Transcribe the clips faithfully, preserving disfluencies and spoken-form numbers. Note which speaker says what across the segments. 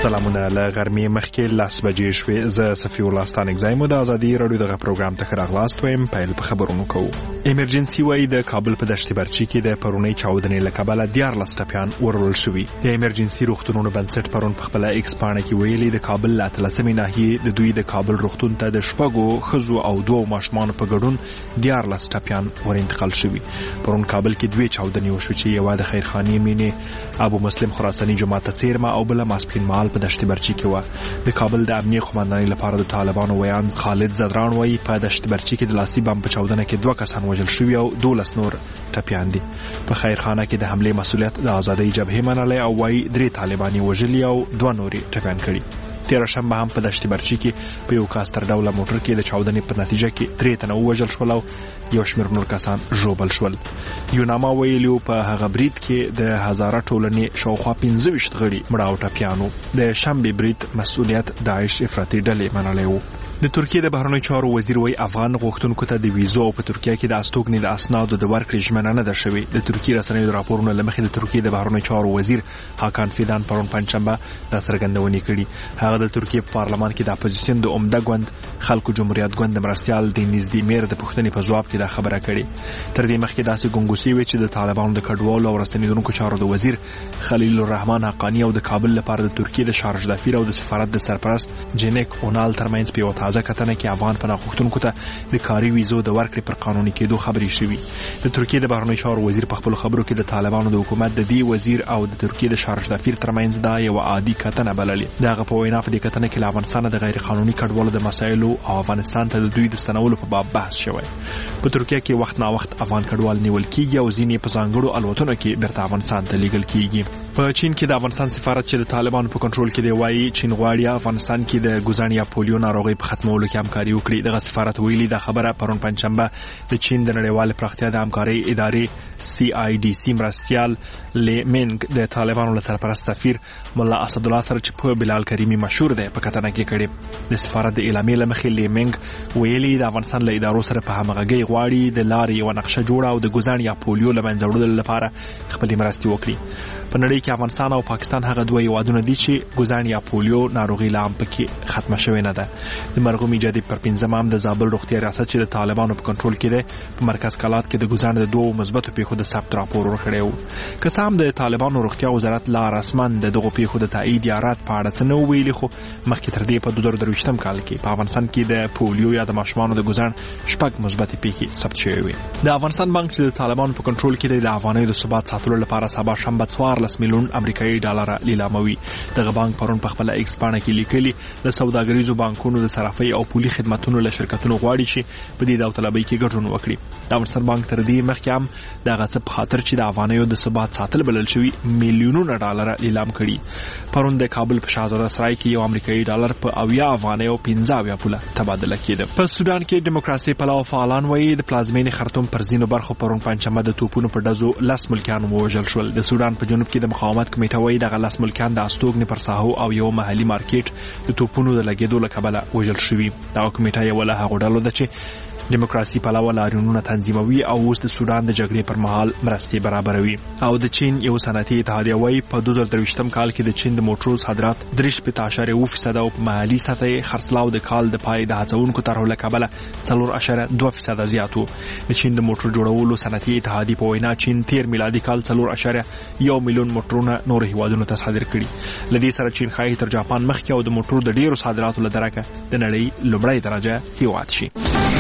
Speaker 1: سلامونه له غرمې مخکې لاس بجې شوې. زه صفي الله ستانک زایم د ازادي رادیو دغه پروګرام ته راغلاست وایم. پیل په خبرونو کوو. ایمرجنسي وای د کابل په دشت برچی کې د پرونی چاودنې له کبله دیارلس ټپیان ورول شوي. د ایمرجنسي روغتونونو بنسټ پرون په خپل ایکس پاڼه کې ویلي د کابل له اتلسمې ناحیې د دوی د کابل روغتون ته د شپږو ښځو او دوو ماشومانو په ګډون دیارلس ټپیان ور انتقال شوي. پرون کابل کې دوه چاودنې وشوې چې یوه د خیرخانې مینې ابو مسلم خراساني جماعت څیرمه او بل ماسپین مال په دشت برچی کې و. د کابل د امنیه قومندانۍ لپاره د طالبانو ویان خالد زدران وایي په دشت برچی کې د لاسي بم په چاودنه کې دوه کسان وژل شوي او دولس نور ټپیان دي. په خیرخانه کې د حمله مسؤلیت د آزادۍ جبهې منلې او وایي درې طالباني وژلي او دوه نوري ټپیان کړي. تیر شنبه هم په دشت برچی کې په یو کاستر ډوله موټر کې د چاودنې په نتیجه کې درې تنه وژل شول او یو شمېر نور کسان ژوبل شول. یوناما ویلي په هغه برید کې د هزاره ټولنې شاوخوا پنځه ویشت غړي مړه او ټپیان وو. د شنبې برید مسؤلیت داعش افراطي ډلې منلی و. د ترکیې د بهرنیو چارو وزیر وایي افغان غوښتونکو ته د ویزو او په ترکیه کې د استوګنې د اسنادو د ورکړې ژمنه نه ده شوې. د ترکیې رسنیو د راپورونو له مخې د ترکیې د بهرنیو چارو وزیر هاکان فیدان پرون پنجشنبه دا څرګندونې کړي. هغه د ترکیې په پارلمان کې د اپوزیسیون د عمده ګوند خلکو جمهوریت ګوند د مرستیال د نږدې میر د پوښتنې په ځواب کې دا خبره کړې. تر دې مخکې داسې ګنګوسې وې چې د طالبانو د کډوالو او راستنېدونکو چارو د وزیر خلیل الرحمن حقانی او د کابل لپاره د ترکیې د شارج دفیر او د سفارت د سرپرست جنیک اونال ترمنځ په یوه تازه کتنه کې افغان پناه غوښتونکو ته د کاري ویزو د ورکړې پر قانوني کېدو خبرې شوي. د ترکیې د بهرنیو چارو وزیر په خپلو خبرو کې د طالبانو د حکومت د دې وزیر او د ترکیې د شارج دفیر ترمنځ دا یوه عادي کتنه بللې. د هغه په وینا په دې کتنه کې له افغانستان د غیر قانوني کډوالو د مسایلو او افغانستان ته د دوی د ستنولو په باب بحث شوی. په ترکیه کې وخت نا وخت افغان کډوال نیول کیږي او ځینې په ځانګړو الوتنو کې بیرته افغانستان ته لیږل کیږي. په چین کې د افغانستان سفارت چې د طالبانو په کنټرول کې دی وایي چین غواړي افغانستان کې د ګوزڼ یا پولیو ناروغي په ختمولو کې همکاري وکړي. دغه سفارت ویلي دا خبره پرون پنجشنبه د چین د نړیوال پراختیا د همکارۍ ادارې سی آی ډي سی مرستیال لی منګ د طالبانو له سرپرست سفیر مولا اسد الله سره چې په بلال کریمي مشهور دی په کتنه کې کړي. د سفارت د اعلامیې له مخې لی منګ ویلي د افغانستان له ادارو سره په همغږۍ غواړي د لارې یوه نقشه جوړه او د ګوزڼ یا پولیو له منځه وړلو لپاره خپلې مرستې وکړي. په نړۍ کې افغانستان او پاکستان هغه دوه هیوادونه دي چې ګوزڼ یا پولیو ناروغي لا هم پکې ختمه شوې نه ده. د مرحوم ایجادي پر پنځمه هم د زابل روغتیا ریاست چې د طالبانو په کنټرول کې دی په مرکز کلات کې د ګوزڼ د دوو مثبتو پیښو د ثبت راپور ورکړی و. که څه هم د طالبانو روغتیا وزارت لا رسما د دغو پیښو د تایید یا رد په اړه څه نه ویلي، خو مخکې تر دې په دوه زره درویشتم کال کې په افغانستان کې د پولیو یا د ماشومانو د ګوزڼ شپږ مثبتې پیښې ثبت شوې وې. د افغانستان بانک چې د طالبانو په کنټرول کې دی د افغانیو د ثبات ساتلو لپاره سبا شنبه څوارلس میلیون امریکایي ډالر لیلاموي. دغه بانک پرون په خپل ایکس پاڼه کې لیکلي د سوداګریزو بانکونو د صرافۍ او پولي خدماتونو له شرکتونو غواړي چې په دې داوطلبۍ کې ګډون وکړي. د افغانستان بانک تر دې مخکې هم دغه څه په خاطر چې د افغانیو د ثبات ساتل بلل شوي میلیونونه ډالر لیلام کړي. پرون د کابل په شاهزاده سرای کې یو امریکایي ډالر په اویا افغانیو پنځه اویا پوله تبادله کېده. په سودان کې دیموکراسي پلوه فعالان وایي د پلازمینې خرطوم پر ځینو برخو پرون پنجشنبه د توپونو په ډزو لس ملکیان ووژل شول. د سودان په جنوب کې د مقاومت کمیټه وایي دغه لس ملکیان د استوګنې پر ساحو او یو محلي مارکیټ د توپونو د لګېدو له کبله وژل شوي. دغه کمیټه یوه له هغو ډلو ده چې دیموکراسي پلوه لاریونونه تنظیموي او اوس د سودان د جګړې پر مهال مرستې برابروي. او د چین یو صنعتي اتحادیه وایي په دوه زره درویشتم کال کې د چین د موټرو صادرات درې شپېته اعشاریه اوه فیصده او په محلي سطح یې خرڅلاو د کال د پای د هڅونکو طرحو له کبله څلور اعشاریه دوه فیصده زیات و. د چین د موټر جوړولو صنعتي اتحادیې په وینا چین تیر میلادي کال څلور اعشاریه یو میلیون موټرونه نورو هیوادونو ته صادر کړي. له دې سره چین ښایي تر جاپان مخکې او د موټرو د ډیرو صادراتو له درکه د نړۍ لومړی درجه هیواد شي.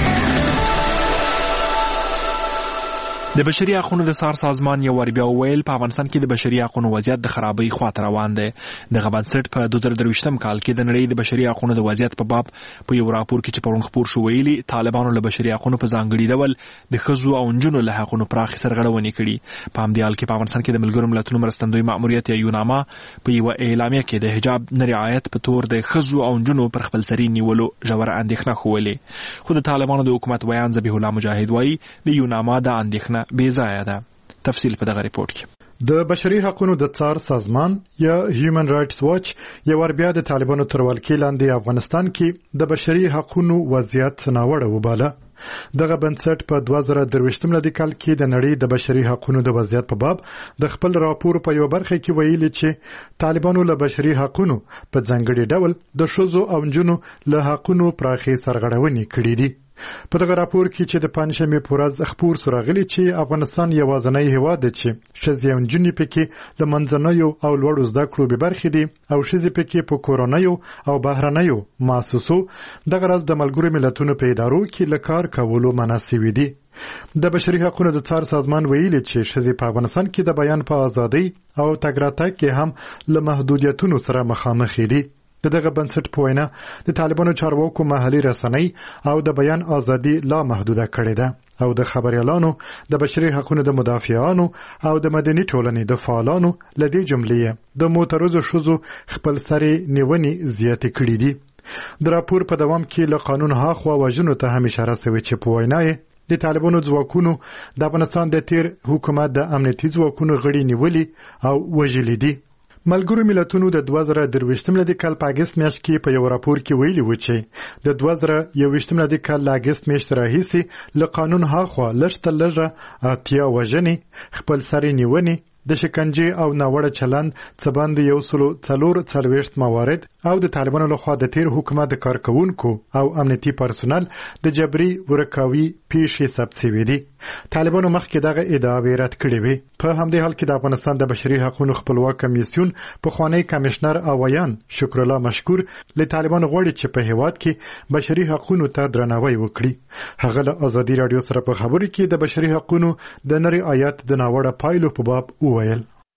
Speaker 1: د بشري حقوقو د سار سازمان یو ور بیا ویل په افغانستان کې د بشري حقوقو وضعیت د خرابۍ خواته روان دی. د غبنسټ په دوه زره درویشتم کال کې د نړۍ د بشري حقوقو د وضعیت په باب په یو راپور کې چې پرون خپور شو ویلي طالبانو له بشري حقوقو په ځانګړي ډول د ښځو او نجونو له حقوقو پراخ سرغړونې کړي. په همدې حال کې په افغانستان کې د ملګرو ملتونو مرستندوی مأموریت یا یوناما په یو اعلامیه کې د حجاب نه رعایت په تور د ښځو او نجونو پر خپلسري نیولو ژوره اندېښنه ښوولې. خو د طالبانو د حکومت ویان ذبیح الله مجاهد وایي د یوناما د اندېښنه بې ځایه ده. تفصیل په دغه ریپورت کې.
Speaker 2: د بشري حقوقو د څار سازمان یا هیومن رائټس واچ یو ور بیا د طالبانو تر ولکې لاندې افغانستان کې د بشري حقوقو وضعیت ناوړه وباله. دغه بنسټ په دوه زره درویشتم لدی کال کې د نړۍ د بشري حقوقو د وضعیت په باب د خپل راپور په یو برخه کې ویلي چې طالبانو له بشري حقوقو په ځانګړي ډول د ښځو او نجونو له حقوقو پراخي سرغړونې کړې دي. په دغه راپور کې چې د پنځمې پورز خبر سراغلي چې افغانستان یوازینی هیواد دی چې ښځې او نجونې پکې له منځنیو او لوړو زده کړو به برخې دي او ښځې پکې په کورونیو او بهرنیو مؤسسو دغه راز د ملګرو ملتونو په ادارو کې له کار کولو منع شوي دي. د بشري حقوقو د څار سازمان ویلي چې ښځې په افغانستان کې د بیان په ازادۍ او تګ راتګ کې هم له محدودیتونو سره مخامخ دي. دغه بنسټ په وینا د طالبانو چارواکو محلي رسنۍ او د بیان ازادي لا محدوده کړې ده او د خبريالانو د بشري حقوقو د مدافعانو او د مدني ټولنې د فعالانو لدې جملې د معترضو شوزو خپل سري نیونې زیاتې کړې دي. د راپور په دوام کې له قانون هاخوا وژنو ته هم اشاره شوې چې په وینا د طالبانو ځواکونو د افغانستان د تیر حکومت د امنیتي ځواکونو غړي نیولي او وژلي دي. ملګرو ملتونو د دوه زره درویشتم لدی کال په اگست میاشت کې په یو راپور کې ویلي و چې د دوه زره یوویشتم لدی کال له اگست میاشتې راهیسې له قانون هاخوا لږ تر لږه اتیا وژنې خپل سري نیونې د شکنجې او ناوړه چلند څه باندې یو سلو څلور څلوېښت موارد او د طالبانو لخوا د تیر حکومت د کارکونکو او امنیتي پرسونل د جبري ورکاوي پیښې ثبت شوي دي. طالبانو مخکې دغه ادعاوې رد کړې وې. په همدې حال کې د افغانستان د بشري حقوقو خپلواک کمیسیون پخوانی کمشنر اویان شکر الله مشکور له طالبانو غواړي چې په هیواد کې بشري حقوقو ته درناوی وکړي. هغه له ازادي رادیو سره په خبرو کې د بشري حقوقو د نری آیات د ناوړه پایلو په باب وویل.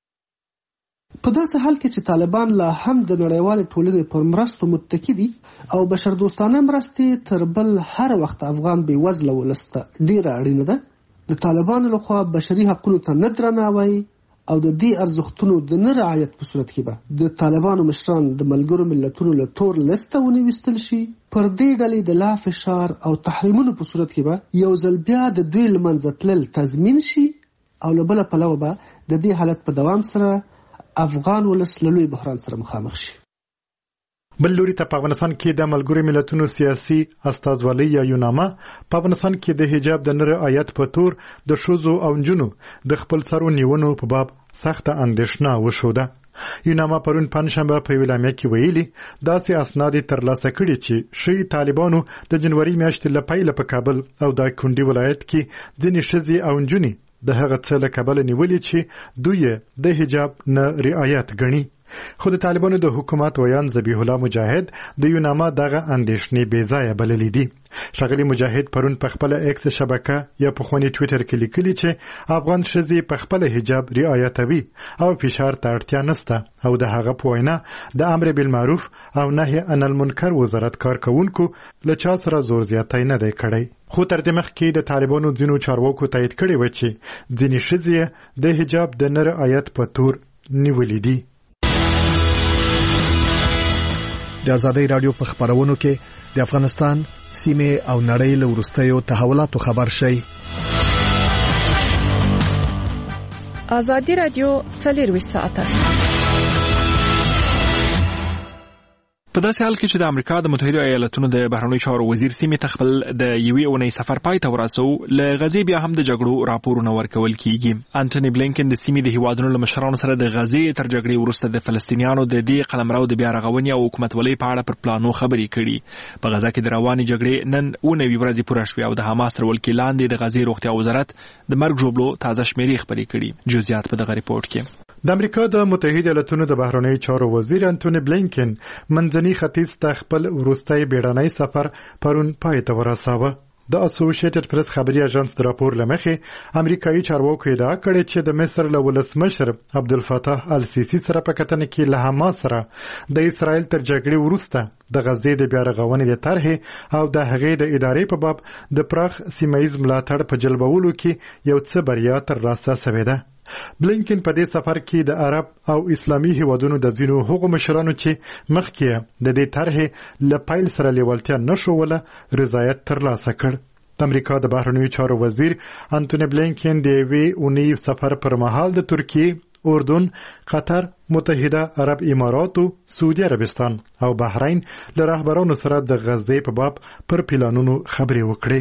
Speaker 3: په داسې حال کې چې طالبان لا هم د نړیوال ټولنې پر مرستو متکی دي او بشردوستانه مرستې تر بل هر وخت افغان بې وزله ولسته ډیره اړینه ده. د طالبانو لخوا بشري حقوقو ته نه درناوی او د دې ارزښتونو د نه رعایت په صورت کې به د طالبانو مشران د ملګرو ملتونو له تور لسته ونیوستل شي. پر دې ډلې د لا فشار او تحریمونو په صورت کې به یو ځل بیا د دوی له منځه تلل تضمین شي او له بله پلوه به د دې حالت په دوام سره افغان ولس له لوی بحران سره مخامخ شي.
Speaker 2: بل لوري ته په افغانستان کې د ملګرو ملتونو سیاسي استازولۍ یا یوناما په افغانستان کې د حجاب د نری آیت په تور د ښځو او نجونو د خپل سرو نیونو په باب سخته اندېښنه وښوده. یوناما پرون پنځشنبه په ویلامیا کې ویلي داسې اسناد ترلاسه کړي چې شي طالبانو د جنوري میاشتې له پیله په کابل او د کندي ولایت کې ځینې ښځې او نجونې د هغه څه له کبله نیولې چې دوی د حجاب نه رعایت ګڼي. خو د طالبانو د حکومت ویان ذبیح الله مجاهد د یوناما دغه اندېښنې بې ځایه بللې دي. ښاغلي مجاهد پرون په خپله ایکس شبکه یا پخواني ټویټر کې لیکلي چې افغان ښځې په خپله حجاب رعایتوي او فشار ته اړتیا نشته او د هغه په وینا د امر بالمعروف او نهي عن المنکر وزارت کارکونکو له چا سره زور زیاتی نه دی کړی. خو تر دې مخکې د طالبانو ځینو چارواکو تایید کړی و چې ځینې ښځې د حجاب د نه رعایت په تور نیولې دي.
Speaker 4: د ازادي رادیو په خبرونو کې د افغانستان سیمه او نړۍ له وروستیو تحولاتو خبر شي.
Speaker 5: ازادي رادیو څلور ساعته
Speaker 1: په داسې حال کې چې د امریکا د متحده ایالاتونو د بهرنیو چارو وزیر سیمې ته خپل د یوې اونۍ سفر پای ته ورسو له غزې بیا هم د جګړو راپورونه ورکول کیږي. انټونی بلینکن د سیمې د هیوادونو له مشرانو سره د غزې تر جګړې وروسته د فلسطینیانو د دې قلمرو د بیا رغونې او حکومتولۍ په اړه پر پلانو خبرې کړي. په غزا کې د روانې جګړې نن اونۍ ورځې پوره شوې او د حماس تر ولکې لاندې د غزې روغتیا وزارت د مرګ ژوبلو تازه شمیرې خبرې کړي. جزئیات په دغه ریپورت کې.
Speaker 2: د امریکا د متحده ایالاتونو د بهرنیو چارو وزیر انټونی بلینکن منځني ختیځ ته خپل وروستي بیړنی سفر پرون پای ته ورساوه. د اسوسییټډ پریس خبري اژانس د راپور لمخې امریکایي چارواکو ادعا کړې چې د مصر له ولسمشر عبدالفتاح السیسی سره په کتنه کې له حماس سره د اسرائیل تر جګړې وروسته د غزې د بیا رغونې د طرحې او د هغې د ادارې په باب د پراخ سیمایي ملاتړ په جلبولو کې یو څه بریا ترلاسه شوې ده. بلینکن په دې سفر کې د عرب او اسلامي هیوادونو د ځینو هغو مشرانو چې مخکې د دې طرحې له پیل سره لیوالتیا نشوله رضایت ترلاسه کړ. د امریکا د بهرنیو چارو وزیر انټونی بلینکن د یوې اونۍ سفر پر مهال د ترکیې، اردن، قطر، متحده عرب اماراتو، سعودي عربستان او بحرین له رهبرانو سره د غزې په باب پر پلانونو خبرې وکړې.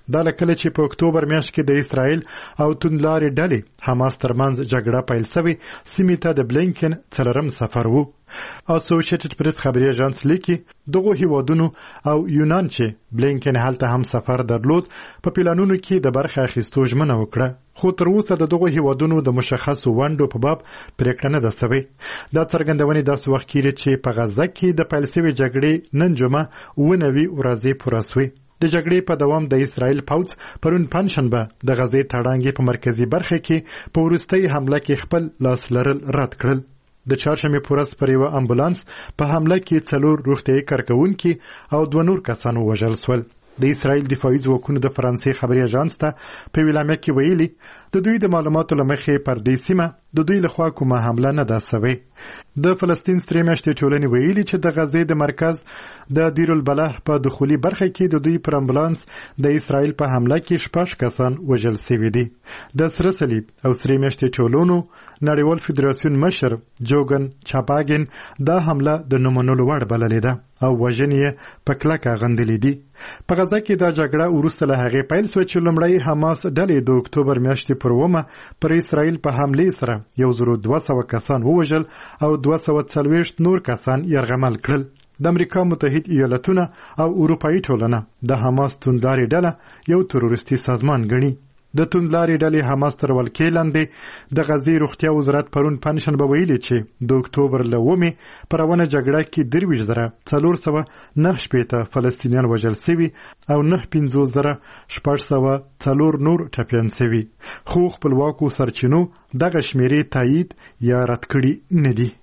Speaker 2: دا لکه چې په اکتوبر میاشت کې د اسرائیل او توندلارې ډلې حماس ترمنځ جګړه پیل شوې سیمې ته د بلینکن څلورم سفر وو. اسوسییټډ پریس خبري اژانس لیکي دغه هیوادونو او یونان چې بلینکن هلته هم سفر درلود په پلانونو کې د برخه اخیستو ژمنه وکړه، خو تر اوسه د دغه هیوادونو د مشخصو ونډو په باب پریکړه نه ده شوې. دا څرګندونې داسې وخت کې چې په غزه کې د پیل شوې جګړې نن جمعه اوه نوي ورځې پوره شوې. د جګړې په دوام د اسرائیل پوځ پرون پنځشنبه د غزې تړانګې په مرکزي برخه کې په وروستۍ حمله کې خپل لاس لرل رد کړل. د چهارشنبې په ورځ پر یوه امبولانس په حمله کې څلور روغتیایي کارکوونکي او دوه نور کسان ووژل شول. د اسرائیل دفاعي ځواکونو د فرانسې خبري اژانس ته په ویلامه کې ویلي د دوی د معلوماتو لمخې پر دې سیمه د دوی لخوا کومه حمله نه ده شوې. د فلسطین سترې میاشتې ټولنې ویلي چې د غزې د مرکز د دیر البلح په دخولي برخه کې د دوی پر امبولانس د اسرائیل په حمله کې شپږ کسان وژل شوي دي. د سره صلیب او سرې میاشتې ټولنو نړیوال فدراسیون مشر جوګن چاپاګن دا حمله د نومونلو وړ بللې ده او وژنې په کلکه غندلې دي. په غزه کې دا جګړه وروسته له هغې پیل شوه چې لومړی حماس ډلې د اکتوبر میاشتې پر اوومه پر اسرائیل په حملې سره یو زر دوه سوه کسان ووژل او دوه سوه څلوېښت نور کسان یرغمل کړل. د امریکا متحد ایالتونه او اروپایي ټولنه د حماس توندلارې ډله یو تروریستي سازمان ګڼي. د توندلارې ډلې حماس تر ولکې لاندې د غزې روغتیا وزارت پرون پنځشنبه ویلي چې د اکتوبر له اوومې په روانه جګړه کې درویشت زره څلور سوه نهه شپېته فلسطینیان وژل سوي او نهه پنځوس زره شپږ سوه څلور نور ټپیان سوي، خو خپلواکو سرچینو دغه شمیرې تایید یا رد کړي نه دي.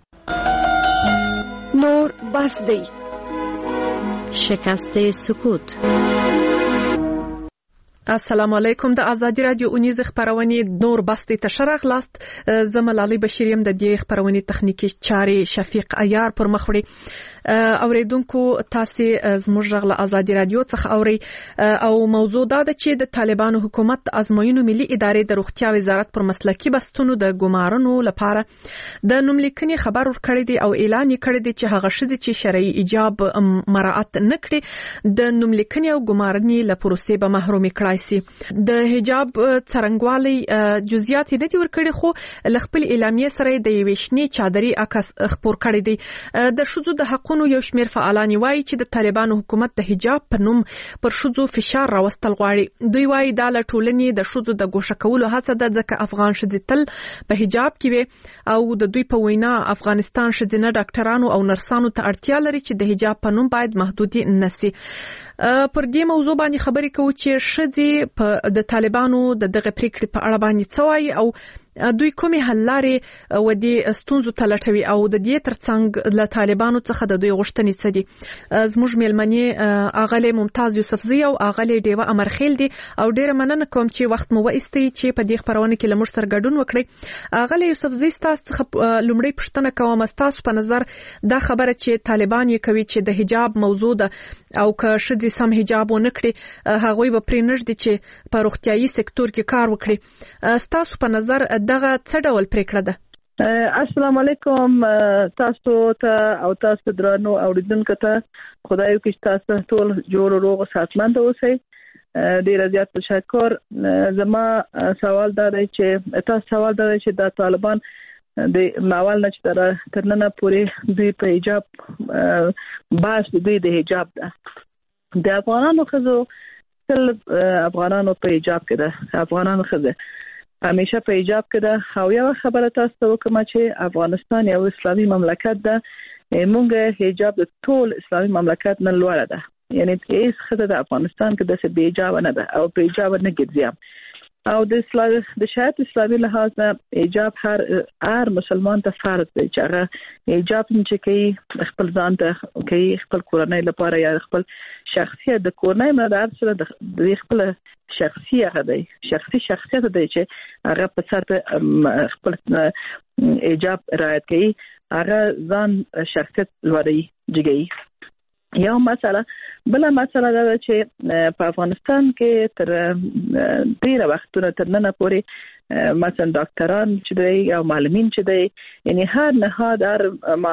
Speaker 5: نور بس دی
Speaker 6: شکست سکوت.
Speaker 5: السلام علیکم. د ازادي رادیو اونیز خبرونه نور بستی تشرغ لاست زمل علي بشیریم د دې خبرونه تخنیکی چاري شفیق عیار پر مخوړي اوریدونکو تاسو زموږ غل ازادي رادیو څخه اوري او موضوع دا ده چې د طالبانو حکومت ازموینو ملي ادارې د روغتیا وزارت پر مسلکی بستونو د ګمارنو لپاره د نوملیکنې خبر ورکړی دی او اعلان یې کړی دی چې هغه شذ چې شرعي ایجاب مراعات نکړي د نوملیکنې او ګمارنې له پروسې به محروم کړي سي. د حجاب څرنګوالي جزئیات نه دي ورکړي خو لخپل اعلامیه سره د یوشنی چادري عکس خبر کړی دی. د شذو د حقونو یو شمیر فعالان وایي چې د طالبانو حکومت د حجاب په نوم پر شذو فشار راوستل غواړي. دوی وایي دا له ټولنې د شذو د ګوښه کولو هڅه ده ځکه افغان شذې تل په حجاب کې وي او د دوی په وینا افغانستان شذینه ډاکټرانو او نرسانو ته اړتیا لري چې د حجاب په نوم باید محدودي نشي. پر دې موضوع باندې خبرې کوو چې شذې په د طالبانو د دغه پریکړې په اړه باندې څه وایي او دوی کومې حل لارې و دې ستونزو ته لټوي او د دې ترڅنګ له طالبانو څخه د دوی غوښتنې څه دي. زموږ میلمنې اغلې ممتاز یوسفزی او اغلې ډیوه امرخیل دي او ډیره مننه کوم چې وخت مو وایستي چې په دې خبرونه کې لمر سره ګډون وکړي. اغلې یوسفزی تاسو څخه لومړی پوښتنه کوم تاسو په نظر دا خبره چې طالبان یې کوي چې د حجاب موضوع ده او که شذې سم حجاب ونکړي هغوی به پرې نږدې چې په روغتیايي سکتور کې کار وکړي. تاسو په نظر دغه څه ډول پریکړه ده؟
Speaker 7: السلام علیکم تاسو ته او تاسو درنو اوریدونکو ته خدای وکړي تاسو ټول جوړ روغ صحتمند اوسئ. ډیر زیات تشکر. زما سوال دا دی چې تاسو سوال دا دی چې د طالبان د ماول نه چې تر نن پورې دوی په حجاب باس دوی د حجاب ده د افغانانو خزو تل افغانانو په حجاب کې ده افغانانو خزه همیشه په حجاب کې ده او یو خبره تاسو ته وکم چې افغانستان یو اسلامي مملکت ده. موږ حجاب د ټول اسلامي مملکت نه لوړ ده، یعنی هیڅ خزه د افغانستان کې د بې حجاب نه ده او په حجاب نه ګرځي او د اسلام د شریعت اسلامي لحاظ نه حجاب هر هر مسلمان ته فرض دی چې هغه حجاب چې کوي خپل ځان ته کوي خپل کورنۍ لپاره یا خپل شخصیت د کورنۍ مدار سره د خپل شخصیت دی شخصي شخصیت دی چې هغه په سر خپل حجاب رعایت کوي هغه ځان شخصیت لري جګي. یو مسله بل مسله دا چې په افغانستان کې تر ډیره وختونه تر نن پورې مثلا ډاکټران چې دی او معلمین چې دی یعنی هر نهاد هر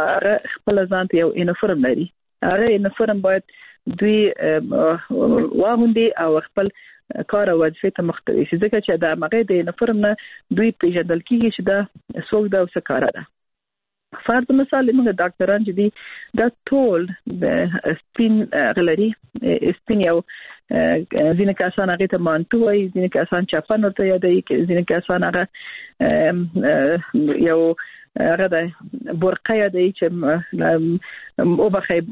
Speaker 7: خپل ځان ته یو یونیفورم لري. هغه یونیفورم باید دوی واغوندي او خپل کار او وظیفه ته مختلف شي ځکه چې د هغه د یونیفورم نه دوی پیژندل کیږي چې دا څوک دا څه کار ده. فرض مثال موږ ډاکټران چې دي دا ټول د سپین غلري سپین یو ځینې کسان هغه ته مانتو وایي، ځینې کسان چاپن ورته یادوي، ځینې کسان هغه یو هغه د برقه یادوي چې او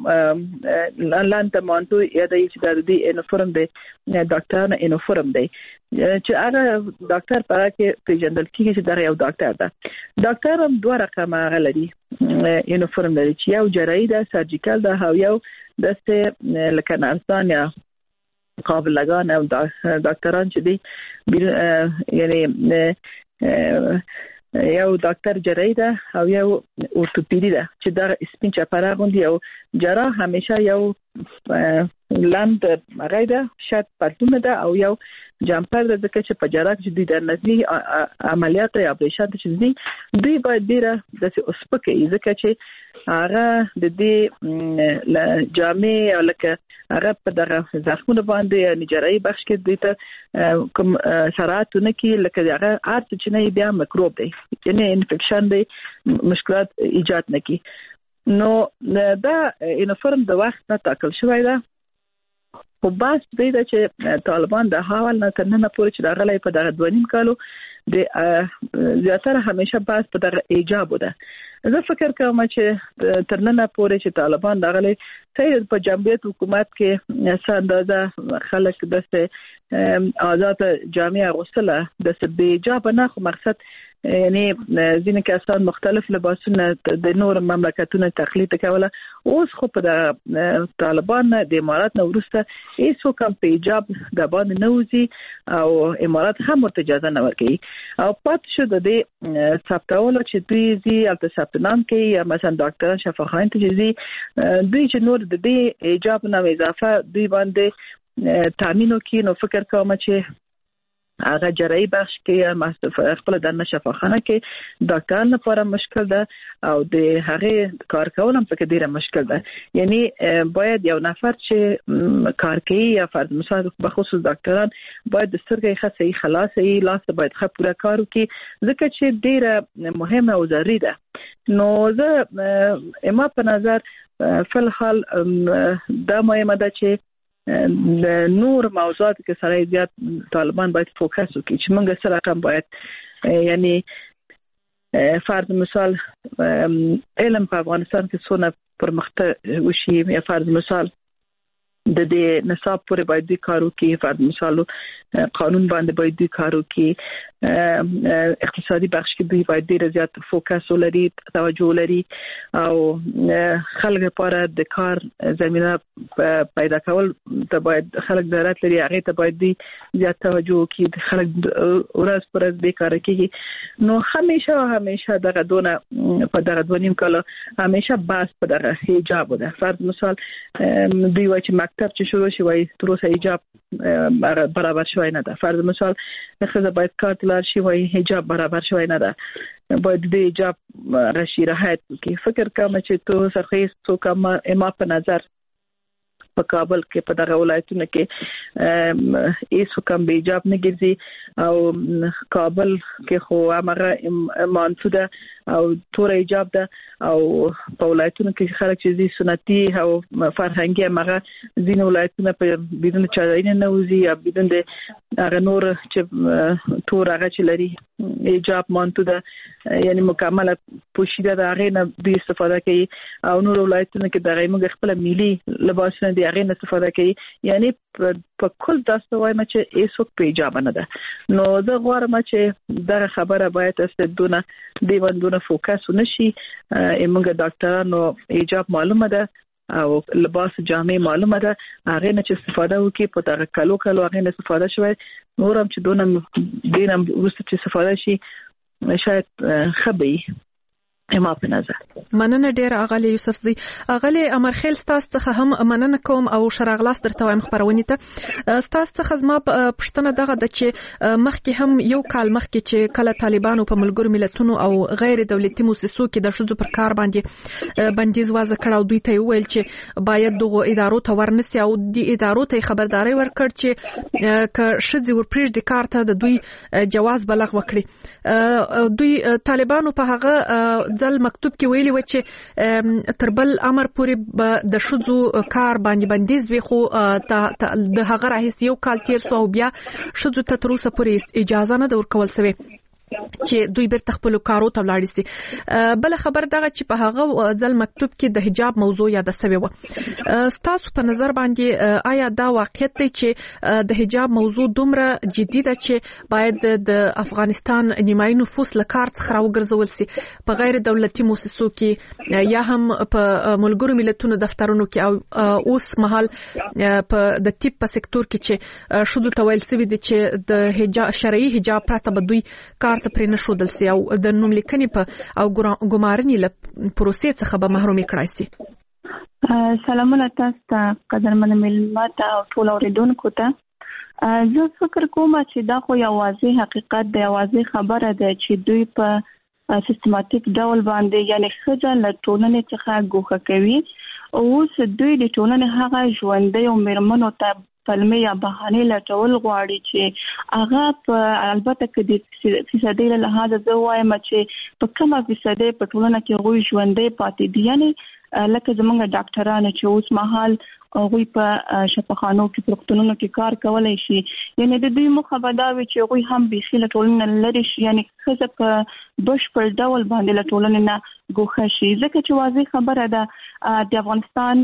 Speaker 7: بخې لاندې مانتو یادوي چې د دې یونیفورم دی ډاکټرانو یونیفورم دی چې هغه ډاکټر په هغه کې پیژندل کیږي چې دا یو ډاکټر ده. ډاکټر هم دوه رقمه هغه لري یونیفورم لري چې یو جراحي ده سرجیکل ده او یو دسته لکه نرسان یا قابل لگان او ډاکټران چې دي یعنی یو ډاکټر جراحي ده او یو اورتوپیدي ده چې دا سپین چپره غوندي او جراح همیشه یو لاند هغه ده شات پرتونه ده او یو جامپر ده ځکه چې په جراح کې د نزدې عملیات یا اپریشن چې دي دوی باید ډیره د اوسپکه ځکه چې هغه د دې جامې او لکه هغه په دغه زخمونه باندې نجاري بخش کې د ته کوم سراتونه کې لکه هغه ارت چې نه بیا میکروب دی یعنی انفیکشن دی مشکلات ایجاد نه کی. نو دا یونیفورم د وخت نه ټاکل شوی ده په باس دی چې طالبان د حواله نه تر نن پورې چې راغلي په دغه دوه نیم کالو د زیاتره همیشه باس په دغه ایجاب ده. زه فکر کوم چې تر نن پورې چې طالبان راغلي صحیح په جمهوریت حکومت کې څه اندازه خلک دسته آزاد جامعه غوښتله دسته به ایجاب نه خو مقصد یعنی ځینې کسان مختلف لباسونه د نور مملکتونو تقلید کوله. اوس خو په طالبان د امارات نو ورسته هیڅ کوم په ایجاب د باندې نوځي او امارات هم ورته اجازه نه ورکوي او پات شو د دې ثبتولو چې دوی زی البته ثبتنام کوي یا مثلا ډاکټران شفاخانه ته زی دوی چې نور د دې ایجاب نه اضافه دوی باندې تامین وکړي. نو فکر کوم چې هغه جراحي بخش کې خپل د شفاخانه کې ډاکټرانو لپاره مشکل ده او د هغه کار کول هم پکې ډیره مشکل ده. یعنی باید یو نفر چې کار کوي یا فرض مثال به خصوص ډاکټران باید د سترګې خاصه خلاصي لاس باید ښه پوره کار وکړي ځکه چې ډیره مهمه او ضروري ده. نو زه اما په نظر فل حال دا مهمه ده چې د نور موضوعات کې سره زیات طالبان باید فوکس وکړي چې موږ سره رقم باید یعنی فرض مثال علم په افغانستان کې څونه پرمختګ وشي یا فرض مثال د دې نصاب پورې باید د کارو کې فرض مثال قانون باندې باید د کارو کې اقتصادي بخش کې دوی باید ډیر زیات فوکس ولري توجه لري او خلک لپاره د کار زمينه پیدا کول ته باید خلک ضرورت لري هغه ته باید زیات توجه وکړي خلک ورځ پر ورځ بیکاره کیږي. نو همیشه همیشه دغه دونه په دغه دونیم کله همیشه باس په دغه حجاب ده. فرض مثال دوی وایي چې مکتب چې شروع شي وایي تر اوسه حجاب برابر شوی نه ده. فرض مثال خزه باید کار تلار شي وایي حجاب برابر شوی نه ده. باید د حجاب راشي راحت کی فکر کوم چې تو سرخیز تو کوم اما په نظر په کابل کې په دغه ولایتونو کې هیڅ کوم به حجاب نه ګرځي او کابل کې خو هغه مانسو ده او تور حجاب ده او په ولایتونو کې خلک چې سنتي او فرهنګي هغه ځین ولایتونه په بدون چارین نه وزي یا بدون د هغه نور چې تور هغه چې لري حجاب مانتو ده یعنی مکمل پوشیده ده هغه نه د استفاده کوي او نور ولایتونو کې دغه موږ خپل ملي لباسونه دی هغه نه استفاده کوي یعنی په کل تاسو وایم چې ایسو په حجاب نه ده. نو زه غواړم چې دا خبره باید استدونه دی باندې فوکس ونشي. موږ ډاکټرانو حجاب معلومه ده او لباس جامع معلومه ده هغه نه چې استفاده وکي په دغه کلو کلو هغه نه استفاده شوی نورم چې دونه دینم ورسته چې استفاده شي شاید خبي. ما په نظر.
Speaker 5: مننه ډیر اغلی یوسفزی. اغلی امرخیل تاسو څخه هم مننه کوم او شراغلاس درته وایم خبرونه ته. تاسو څخه زما پښتنه دغه د چې مخکې هم یو کال مخکې چې کله طالبانو په ملګرو ملتونو او غیر دولتي مؤسسو کې د شذو پر کار باندې بندیز وضع کړ او دوی ته ویل چې باید دغه ادارو ته ورنسي او د ادارو ته خبرداري ورکړ چې ک شذي ورپریږ د کار ته د دوی جواز بلغ وکړي. دوی طالبانو په هغه ځل مکتوب کې ویلي و چې تر بل امر پورې د شذو کار باندې بندیز وي، خو د هغه راهیسې یو کال تیر سو او بیا شذو ته تر اوسه پورې اجازه نه ورکول شوې چې دوی بیرته خپل کارو ته ولاړ شي. بل خبر دغه چې په هغه ځل مکتوب کې د حجاب موضوع یاد شوی و. تاسو په نظر باندې آیا دا واقعیت دی چې د حجاب موضوع دومره جدي ده چې باید د افغانستان نیمایي نفوس له کار څخه راوګرځول شي په غیر دولتي مؤسسو کې یا هم په ملګرو ملتونو دفترونو کې او اوس مهال په د طب په سکتور کې چې شذو ته ویل شوی دی چې د حجاب شرعي حجاب پرته به دوی کار ته پرې نه شودل سي او د نوملیکنې په او ګمارنې له پروسې څخه به محروم کړای سي.
Speaker 6: سلامونه تاسو ته قدرمن ملت او ټول اوریدونکو ته. زه فکر کوم چې دا خو یو واضح حقیقت دی، واضح خبره ده چې دوی په سیستماتیک ډول باندې یعنی خځه له ټولنې څخه ګوښه کوي او اوس دوی د ټولنې هغه ژوندۍ او میرمنو ته پلمې یا بهانه لټول غواړي چې هغه په البته کې د فیصدي له لحاظ زه وایم چې په کومه فیصدي په ټولنه کې غوي ژوندې پاتې دي، یعنی لکه زمونږ ډاکټرانو چې اوس مهال غوي په شفاخانو کې پروکتونونو کې کار کولای شي، یعنی د دوی مخه بداوي چې غوي هم به خله ټولنه لري شي، یعنی خزه په بشپړ ډول باندې له ټولنې نه ګوښه شي. ځکه چې واضح خبره ده د افغانستان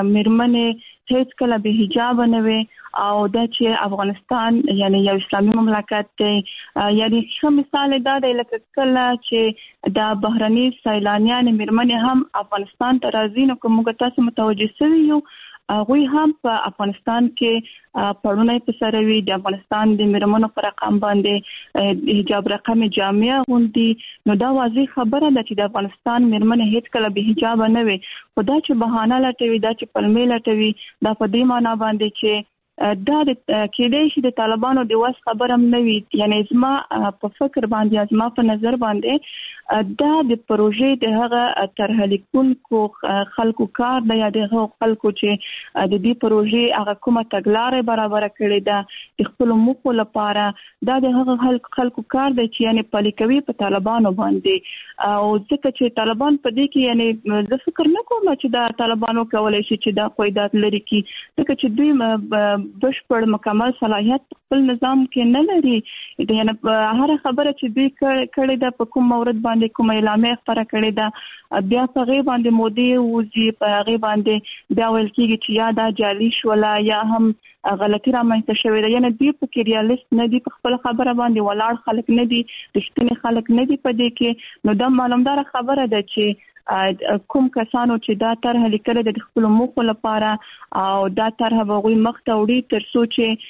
Speaker 6: میرمنې هیڅ کله به حجاب نه وي او دا چې افغانستان یعنی یو اسلامي مملکت دی. یعنی ښه مثال دا دی لکه کله چې د بهرني سیلانیان میرمنې هم افغانستان ته راځي نو کوم تاسو متوجه شوي یو هغه هم په افغانستان کې پړونی په سره وی د افغانستان د میرمنو پر رقم باندې حجاب رقم جامعه غوندي، نو دا واضح خبره ده چې د افغانستان میرمنې هیڅ کله به حجاب نه وي. خدا چې بهانه لټوي، دا چې پلمې لټوي، دا په دې معنی باندې چې دا د کېدای شي د طالبانو د واس خبرم نه وي. یعنی زما په فکر باندې زما په نظر باندې دا د پروژې د هغه طرح لیکونکو خلکو کار دی یا د هغه خلکو چې د دې پروژې هغه کومه تګلارې برابر کړې ده د خپل موخو لپاره، دا د هغه خلکو کار دی چې یعنی پلي کوي په طالبانو باندې. او ځکه چې طالبان په دې کې یعنی زه فکر نه کوم چې دا طالبانو کولای شي چې دا قواعد لري کی، ځکه چې دوی بشپړ مکمل صلاحیت خپل نظام کې نه لري. یعنی هر خبره چې دوی کړې ده په کوم مورد باندې کوم اعلامیه خبره کړې ده بیا په غي باندې مودي وزي په غي باندې بیا ویل کېږي چې یا دا جعلي شولا یا هم غلطي رامنځته شوې ده. یعنی دوی په کې ریالیست نه دي، په خپل خبره باندې ولاړ خلک نه دي، رښتینی خلک نه دي په دې کې. نو دا معلومدار خبره ده چې کوم کسانو چې دا طرح لیکل د خپل موخو لپاره او دا طرح وغوي مخ ته وړي تر څو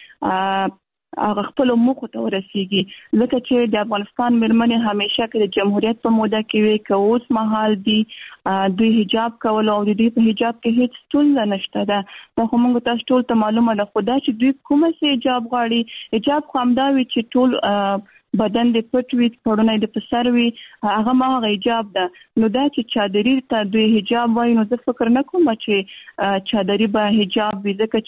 Speaker 6: چې هغه خپل موخو ته ورسیږي. ځکه چې د افغانستان میرمنې همیشه کې د جمهوریت په موده کې وي که اوس مهال دي دوی حجاب کول او د دوی په حجاب کې هیڅ ستونزه نشته ده. دا خو موږ تاسو ټول ته معلومه ده. خدا چې دوی کومه سي حجاب غواړي، حجاب خو همدا وي چې ټول بدن د پټ وي، پړونی د پسر وي، هغه ما هغه حجاب ده. نو دا چې چادري ته دوی حجاب وایي نو زه فکر نه کوم چې چادري به حجاب وي، ځکه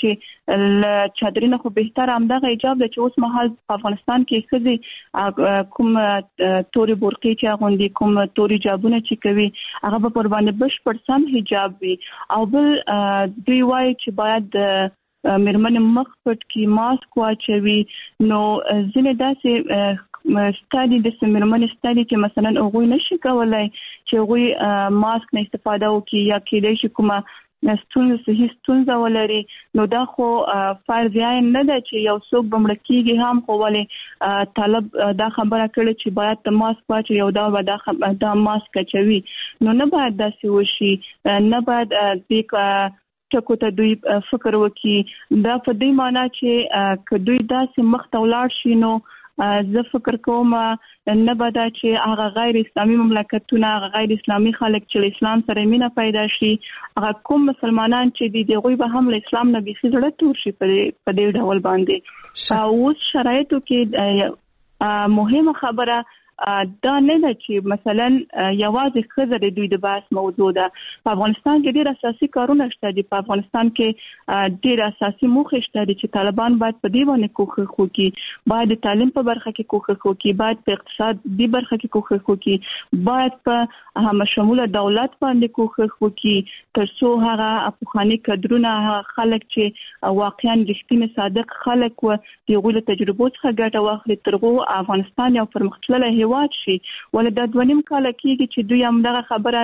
Speaker 6: چې چادري نه خو بهتر همدغه حجاب ده چې اوس مهال په افغانستان کې ښځې کوم توري برقي چې اغوندي، کوم توري حجابونه چې کوي، هغه به پر باندې بشپړ سم حجاب وي. او بل دوی وایي چې باید میرمن مخ پټ کی ماسک واچوي. نو ځینې داسې ستادي د سیمرمن ستادي چې مثلا هغه نشي کولای چې هغه ماسک نه استفاده وکړي یا کېدای شي کومه ستونزه صحیح ستونزه ولري. نو دا خو فرض عین نه ده چې یو څوک بمړ کېږي هم خو ولې طالب دا خبره کړي چې باید ته ماسک واچوي او دا دا دا ماسک چوي. نو نه باید داسې وشي، نه باید د ټکو ته دوی فکر وکړي. دا په دې معنی چې که دوی داسې مخ ته ولاړ شي نو زه فکر کوم نه بدا چې هغه غیر اسلامي مملکتونه هغه غیر اسلامي خلک چې اسلام سره مینه پیدا شي هغه کوم مسلمانان چې دي دغه به هم اسلام نه بيخي زړه تور شي په دې ډول باندې او اوس شرایطو کې مهمه خبره دا نه ده چې مثلا یوازې خزر دوی د باس موضوع ده په افغانستان کې ډېر اساسي کارونه شته دي په افغانستان کې ډېر اساسي موخې شته دي چې طالبان باید په دې باندې کوښښ وکړي باید د تعلیم په برخه کې کوښښ وکړي باید په اقتصادي برخه کې کوښښ وکړي باید په همشموله دولت باندې کوښښ وکړي ترڅو هغه افغاني کډرونه خلک چې واقعا رښتینی صادق خلک و دغه تجربو څخه ګټه واخلي ترغو افغانستان یو پرمختللی واچ شي ولې د دویم کال کېږي چې دوی هم دغه خبره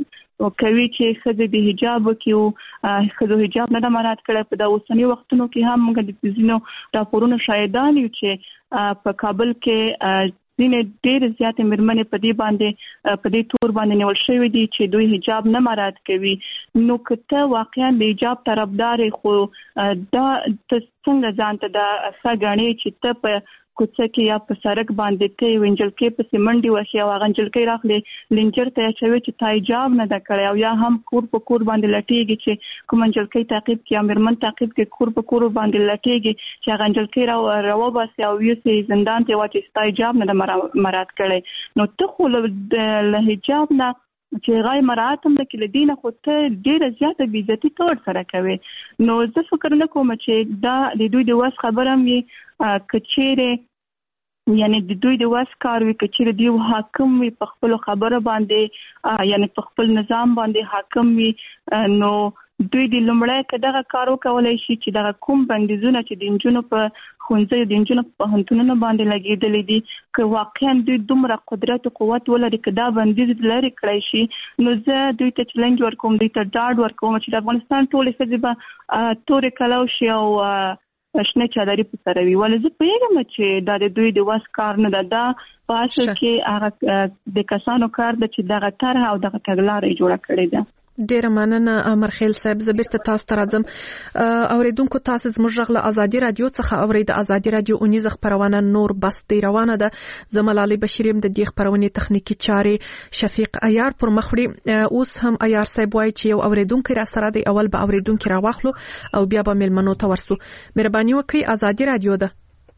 Speaker 6: کوي چې خزه د حجاب کیو خزه حجاب نه مراعات کړي په د اوسنی وختونو کې هم موږ د زینو راپورونو شاهدان یو چې په کابل کې ځینې ډېر زیاتې مېرمنې په دې باندې په دې تور باندې نیول شوې دي چې دوی حجاب نه مراعات کوي نو کته واقعا د حجاب طرفدار خو دا څنګه ځانته د اساګانی چې ته په کوڅه کې یا په سړک باندې ته وینجل کې په سیمنډي وشي او غنجل کې راخلي لنجر ته چوي چې تا حجاب نه د کړی او یا هم کور په کور باندې لټيږي چې کوم منجل کې تعقیب کې امرمن تعقیب کې کور په کور باندې لټيږي چې غنجل کې را راو باسي او یو سي زندان ته واچي تا حجاب نه د مراد کړی نو ته خو له حجاب نه چې غای مراعات هم د کله دینه خو ته ډیره زیاته بې عزتي تور سره کوي نو زه فکر نه کوم چې دا د دوی د واس خبره مې کچېره یعنی د دوی د واس کار وی کچېره دی حاکم وي په خپل خبره باندې یعنی په خپل نظام باندې حاکم وي نو دوی د لمړی کداغه کارو کولای شي چې دا کوم بندیزونه چې د انجونو په خونځي د انجونو په هنتونو باندې لګیدلې دي که واقعا دوی دومره قدرت او قوت ولري کدا بندیز لري کړی شي نو زه دوی ته چیلنج ورکوم دوی ته ډاډ ورکوم چې د افغانستان ټولې ښځې به تورې کلاو شي او شنه چادرې په سره وي ولې زه پوهیږم چې دا د دوی د واس کار نه ده دا په اصل کې هغه د کسانو کار ده چې دغه طرح او دغه تګلارې جوړه کړې ده
Speaker 5: ډیره مننه امرخیل صاحب زه بیرته تاسو ته راځم اوریدونکو تاسو زموږ غږ ازادي رادیو څخه اورید ازادي رادیو اونیز خبرونه نور بس دی روانه ده زملالي بشیریم د دې خبرونه تخنیکی چارې شفیق عیار پر مخړي اوس هم عیار صاحب وایي چې یو اوریدونکو را سره دی اول به اوریدونکو را واخلو او بیا به ملمنو ته ورسو مهرباني وکړئ ازادي رادیو ده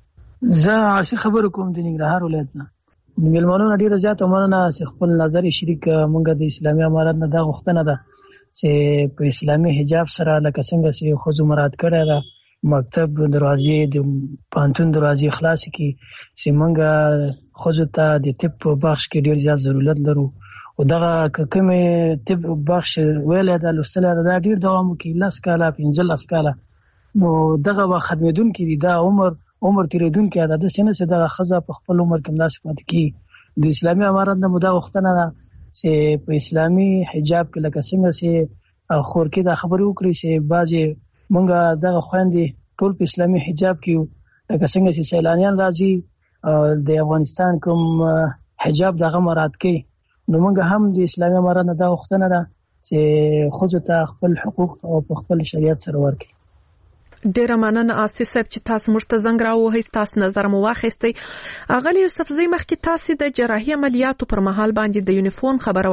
Speaker 8: زه عاشق خبر کوم د ننګرهار ولایت نه ملمنو ډیره زیاته مننه چې خپل نظر شریک مونږ د اسلامي امارات نه دا غوښتنه ده چې په اسلامي حجاب سره لکه څنګه چې خو مراد کړی دا مکتب دروازې د پانتون دروازې خلاص کی چې مونږ خو ته د طب په بخش کې ډیر زیات ضرورت لرو او دا کومه طب بخش ویل دا لسل دا ډیر دوام کوي لاس کاله پنځل اسکاله نو دغه وخت خدمتون کې دا عمر عمر تیریدون کې دا د سینې څخه د خزه په خپل عمر کې مناسبت کی د اسلامي امارات نه مدا وختنه ده چې په اسلامي حجاب کې لکه څنګه چې خور کې دا خبرو وکړي چې بعضي مونږه دغه خويندې ټول په اسلامي حجاب کې لکه څنګه چې سیلانیان راځي د افغانستان کوم حجاب دغه مراد کوي نو مونږ هم د اسلامي امارات نه دا وختنه ده چې خو ته خپل حقوق او په خپل شریعت سره ورکړي
Speaker 5: ډیره مننه آسی صاحب چې تاسو موږ ته زنګ راوهی تاسو نظر مو واخیستي اغلی یوسف زئی مخکې تاسو د جراحي عملیاتو پر مهال باندې د یونیفورم خبره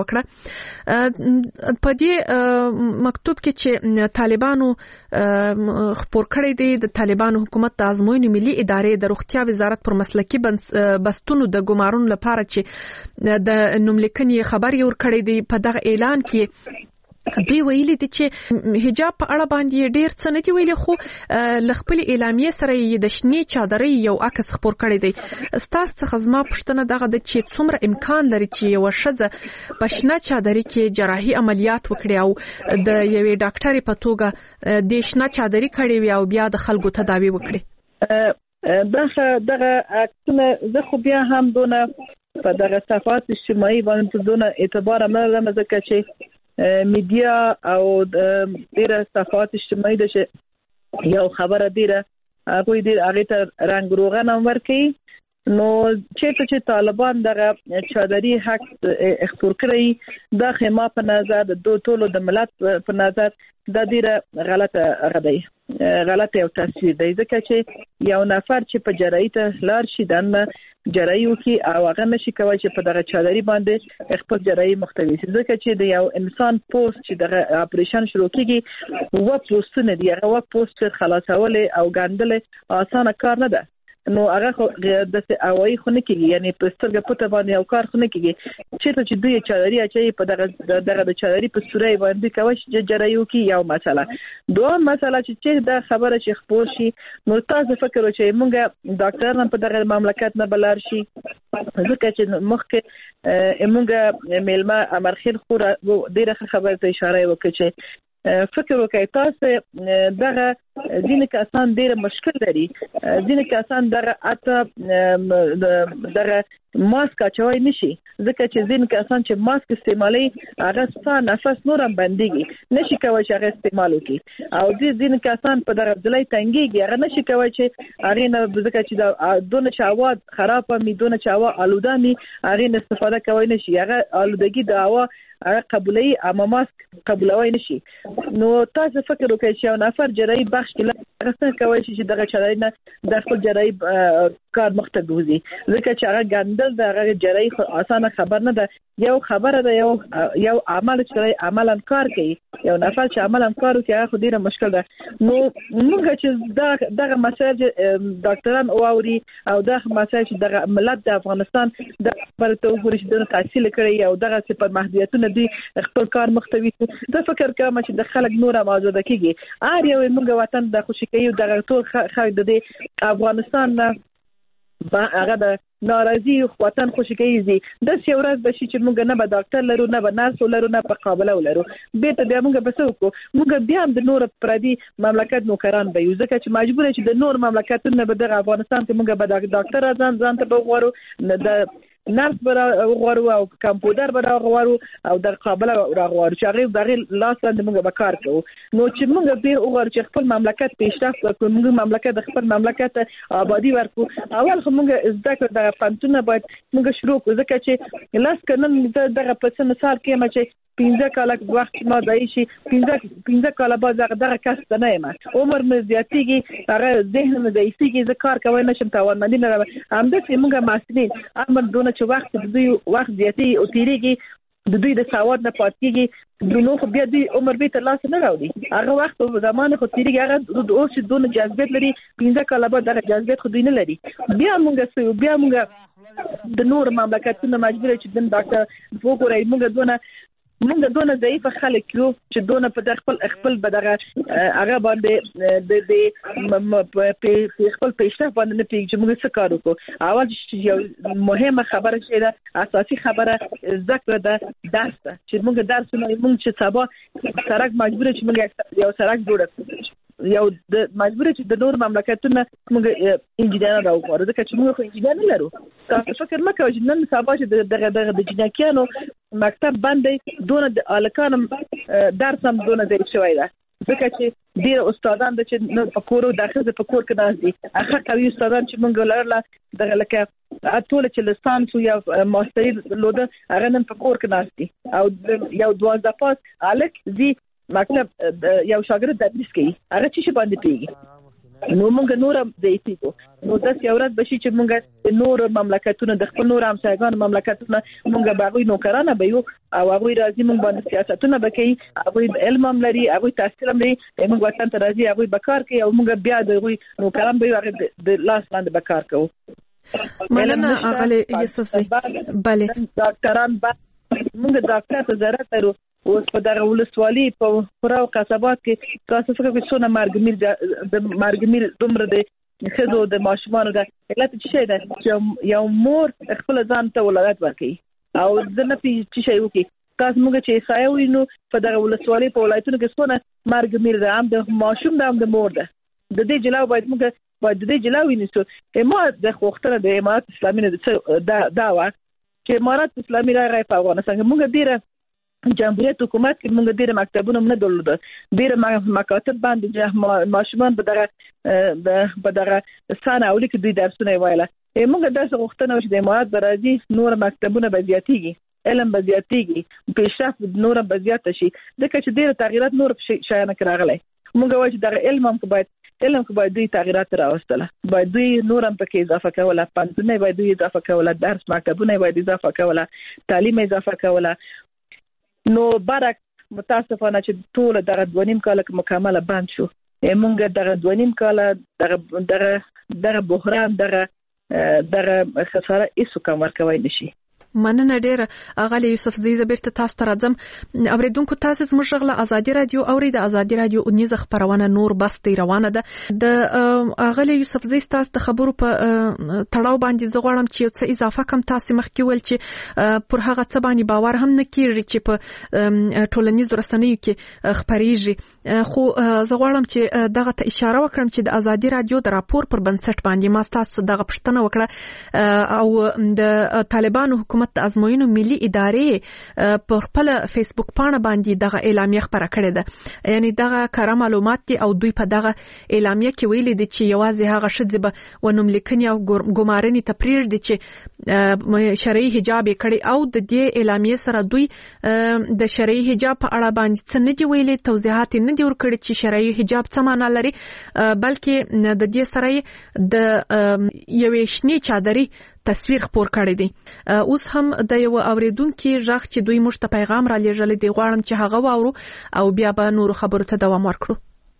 Speaker 5: وکړه په دې مکتوب کې چې طالبانو خبر کړی دی د طالبانو حکومت د ازموینې ملي ادارې د روغتیا وزارت پر مسلکي بستونو د ګمارون لپاره چې د نوملیکنې خبر یور کړی دی په دغه اعلان کې دوی ویلي دي چې حجاب په اړه باندې ډیر څه نه دی ویلي خو لخپل اعلامیه سره د شنی چادرې یو عکس خبر کړی دی ستاسو څخه زما پښتنه دغه د چې څومره امکان لري چې یو شزه په شنه چادرې کې جراحي عملیات وکړي او د یوې ډاکټرې په توګه د شنه چادرې کړي وي او بیا د خلکو تداوی وکړي
Speaker 7: دغه دغه اکتونه زه خو بیا هم دونه په دغه صفحات اجتماعي باندې دونه اعتبار نه لرم ځکه چې میډیا او ډیره صفحات اجتماعي د یو خبره ډیره هغه ډیر هغه ته رنگ روغن هم ورکي نو چې چې طالبان دغه چادري حق اختیار کړی د خما په نظر د دوه ټولو د ملت په نظر د ډیره غلطه غدي غلطه او تصویر دی ځکه چې یو نفر چې په جرایت لار شي دنه جرایو کې او هغه نشي کوي چې په دغه چادري باندې خپل جرایي مختوي ځکه چې د یو انسان پوسټ چې دغه اپریشن شروع کیږي و پوسټ نه دی هغه و پوسټ خلاصول او ګاندل اسانه کار نه ده نو هغه د اوای خونه کېږي یعنی په سترګه پټه باندې او کار خونه کېږي چې چې دوی چادري اچي په دغه دغه د چادري په سوري باندې کوي چې جرایو کې یو مسله دوه مسله چې د خبره چې خپور شي نو تاسو فکر وکړئ مونږه ډاکټران په دغه مملکت نه بلار شي ځکه چې مخکې مونږه میلمه امرخیل خو ډیره خبره ته اشاره وکړي چې فکر وکړئ تاسو دغه ځینې کسان ډېر مشکل لري ځینې کسان دغه اته دغه ماسک اچوي نشي ځکه چې ځینې کسان چې ماسک استعمالي هغه ستاسو نفس نور هم بنديږي نشي کوي چې هغه استعمال وکړي او ځینې کسان په دغه ځلای تنګيږي هغه نشي کوي چې هغه نه ځکه چې د دونه چاواد خراب می دونه چاوا آلوده می هغه استفاده کوي نشي هغه آلودګي د هوا هغه قبولي اما ماسک قبولوي نشي نو تاسو فکر وکړئ چې یو نفر جرایي بخش کې راځي کوي چې دغه چاري نه د خپل جرایي کار مخته ګوزي ځکه چې هغه ګندل دغه جرایي اسانه خبر نه ده یو خبره ده یو یو عمل چې عملاً کار کوي یو نفر چې عملاً کار کوي هغه ډیره مشکل ده نو موږ چې دغه مسایل ډاکټران او اوري او دغه مسایل چې دغه ملت د افغانستان د پرته وګوري چې د تحصیل کړي او دغه څه پر محدودیتونه دي خپل کار مختوي د فکر کوم چې د خلک نور آزاد کیږي ار یو موږ وطن د خوشکۍ او د ټول خلک د افغانستان با هغه د ناراضي وطن خوشکۍ دي د سیورز بشي چې موږ نه به ډاکټر لرو نه به نرس لرو نه په قابل لرو به ته بیا موږ بسو کو موږ بیا د نور پردي مملکت نوکران به یو ځکه چې مجبور چې د نور مملکتونو به د افغانستان ته موږ به ډاکټر ځان ځان ته وغواړو د نرس برا غواړو او کمپیوټر برا غواړو او د قابل غواړو چې هغه دغه لاس باندې موږ به کار کوو نو چې موږ به وغواړو چې خپل مملکت پیشرفت وکړو موږ مملکت د خپل مملکت آبادی ورکو اول خو موږ زده کړو د پنځونه باید موږ شروع کړو ځکه چې لاس کنن دغه په مثال کې ما چې پنځه کاله وخت ما دای شي پنځه پنځه کاله بعد دغه کس نه یم عمر مې زیاتېږي هغه ذهن مې ضعیفېږي زه کار کوی نشم توانمندي نه لرم همداسې موږ مسؤلین امر دونه چې وخت د دوی وخت زیاتې او تیریږي د دوی د سواد نه پاتېږي د نو خو بیا دوی عمر به تر لاسه نه راوړي هغه وخت په زمانه خو تیریږي هغه د اوس دونه جذبیت لري پنځه کاله بعد دغه جذبیت خو دوی نه لري بیا موږ بیا موږ د نور مملکتونو مجبور چې د ډاکټر وګورئ موږ دونه موږ دونه ضعیف خلک یو چې دونه په خپل خپل بدغه هغه باندې د د په خپل پیشرفت باندې نه پیږي چې موږ څه کار وکړو اول چې یو مهمه خبره چې ده اساسي خبره ذکر ده درس ده چې موږ درس نه موږ چې سبا سرک مجبور چې موږ یو سرک جوړ یو د مجبور چې د نور مملکتونو موږ انجینر راوړو ځکه چې موږ خو انجینر نه لرو تاسو فکر مکه چې نن سبا چې دغه دغه د جنکیانو مکتب باندې دونه د الکانم درس هم دونه ځای شوی ده ځکه چې ډیر استادان د چې په کورو داخله په کور کې ناز دي هغه کوي استادان چې موږ لرله دغه لکه ټول چې لسانس یا ماستری لوده هغه نن په کور کې ناز دي او یو دوازده پاس الک زی مکتب یو شاګرد تدریس کوي هغه چې باندې پیږي نو موږ نور د ایتیکو نو د سیورت بشي چې موږ نور مملکتونو د خپل نور همسایګان مملکتونو موږ باغوي نوکران به یو او هغه راځي موږ باندې سیاستونه بکې هغه علم هم لري هغه تحصیل هم لري موږ وطن ته راځي هغه بکار کوي او موږ بیا د نوکران به هغه د لاس باندې بکار کوو
Speaker 5: مننه اغلی یوسف زی bale
Speaker 7: ډاکټران موږ ډاکټر ته ضرورت لرو اوس په دغه ولسوالي په پراو قصبات کې تاسو فکر کوئ څونه مرګمیر د مرګمیر دومره د خزو د ماشومان د علت څه ده چې یو مور خپل ځان ته ولادت ورکړي او د نه پی چې شی وکي تاسو موږ چې سایه وینو په دغه ولسوالي په ولایتونو کې څونه مرګمیر ده هم د ماشوم ده هم د مور ده د دې جلاو باید موږ باید د دې جلاو ونیسو ما د خوختره د امارات اسلامي نه دا دا وا چې امارات اسلامي راغی په افغانستان کې موږ ډیره جمهوریت حکومت کې موږ ډیره مکتبونه نه درلوده ډیره مکاتب باندې ماشومان په دغه په دغه سانه اولي کې دوی درسونه وایله موږ داسې غوښتنه وشي د امارات برازي نور مکتبونه به زیاتېږي، علم به زیاتېږي، پیشرفت نور به زیات شي، ځکه چې ډېر تغیرات نور شایانه راغلي. موږ وایو چې د علم هم باید علم کې باید دوی تغیرات راوستله، باید دوی نور هم پکې اضافه کوله، پانتونه باید دوی اضافه کوله، درس مکتبونه باید اضافه کوله، تعلیم اضافه کوله. نو برعکس متاسفانه چې ټول دغه دوه نیم کال کې مکمل بند شو. موږ دغه دوه نیم کال دغه دغه دغه بحران دغه دغه خساره هیڅ کوم ورکوي نشي.
Speaker 5: مننه ډیره اغلی یوسف زی زبرته تاسو ته راځم. اوریدونکو تاسو زموږ غږ له ازادي رادیو اوري د ازادي رادیو اونیزه خبرونه نور بس روانه ده. د اغلی یوسف زی تاسو د خبرو په تړاو باندې زغړم چې څه اضافه کم تاسو مخکې ول چې پر هغه څه باندې باور هم نه کیږي چې په ټولنیزو رسنیو کې خبريږي. خو زغړم چې دغه ته اشاره وکړم چې د ازادي رادیو د راپور پر بنسټ باندې ما تاسو دغه پښتنه وکړه او د طالبانو حکومت د ازموینو ملي ادارې په خپل فیسبوک پاڼه باندې دغه اعلامیه خبره کړې ده. یعنی دغه کار معلومات دي او دوی په دغه اعلامیه کې ویلي دي چې یوازې هغه شذ به ونوم لیکنې او ګمارنې ته پریږدي چې شرعي حجاب کړي او د دې اعلامیه سره دوی د شرعي حجاب په اړه باندې څه نه دی ویلي، توضیحات نه دی ورکړي چې شرعي حجاب څه معنی لري، بلکې د دې سره د یوې شنې چادرې تصویر خپور کړی دی. اوس هم د یو اوریدونکو ژغ چې دوی موږ ته پیغام را لېږلی دی، غواړم چې هغه واورو او بیا به نور خبرو ته دوام ورکړو.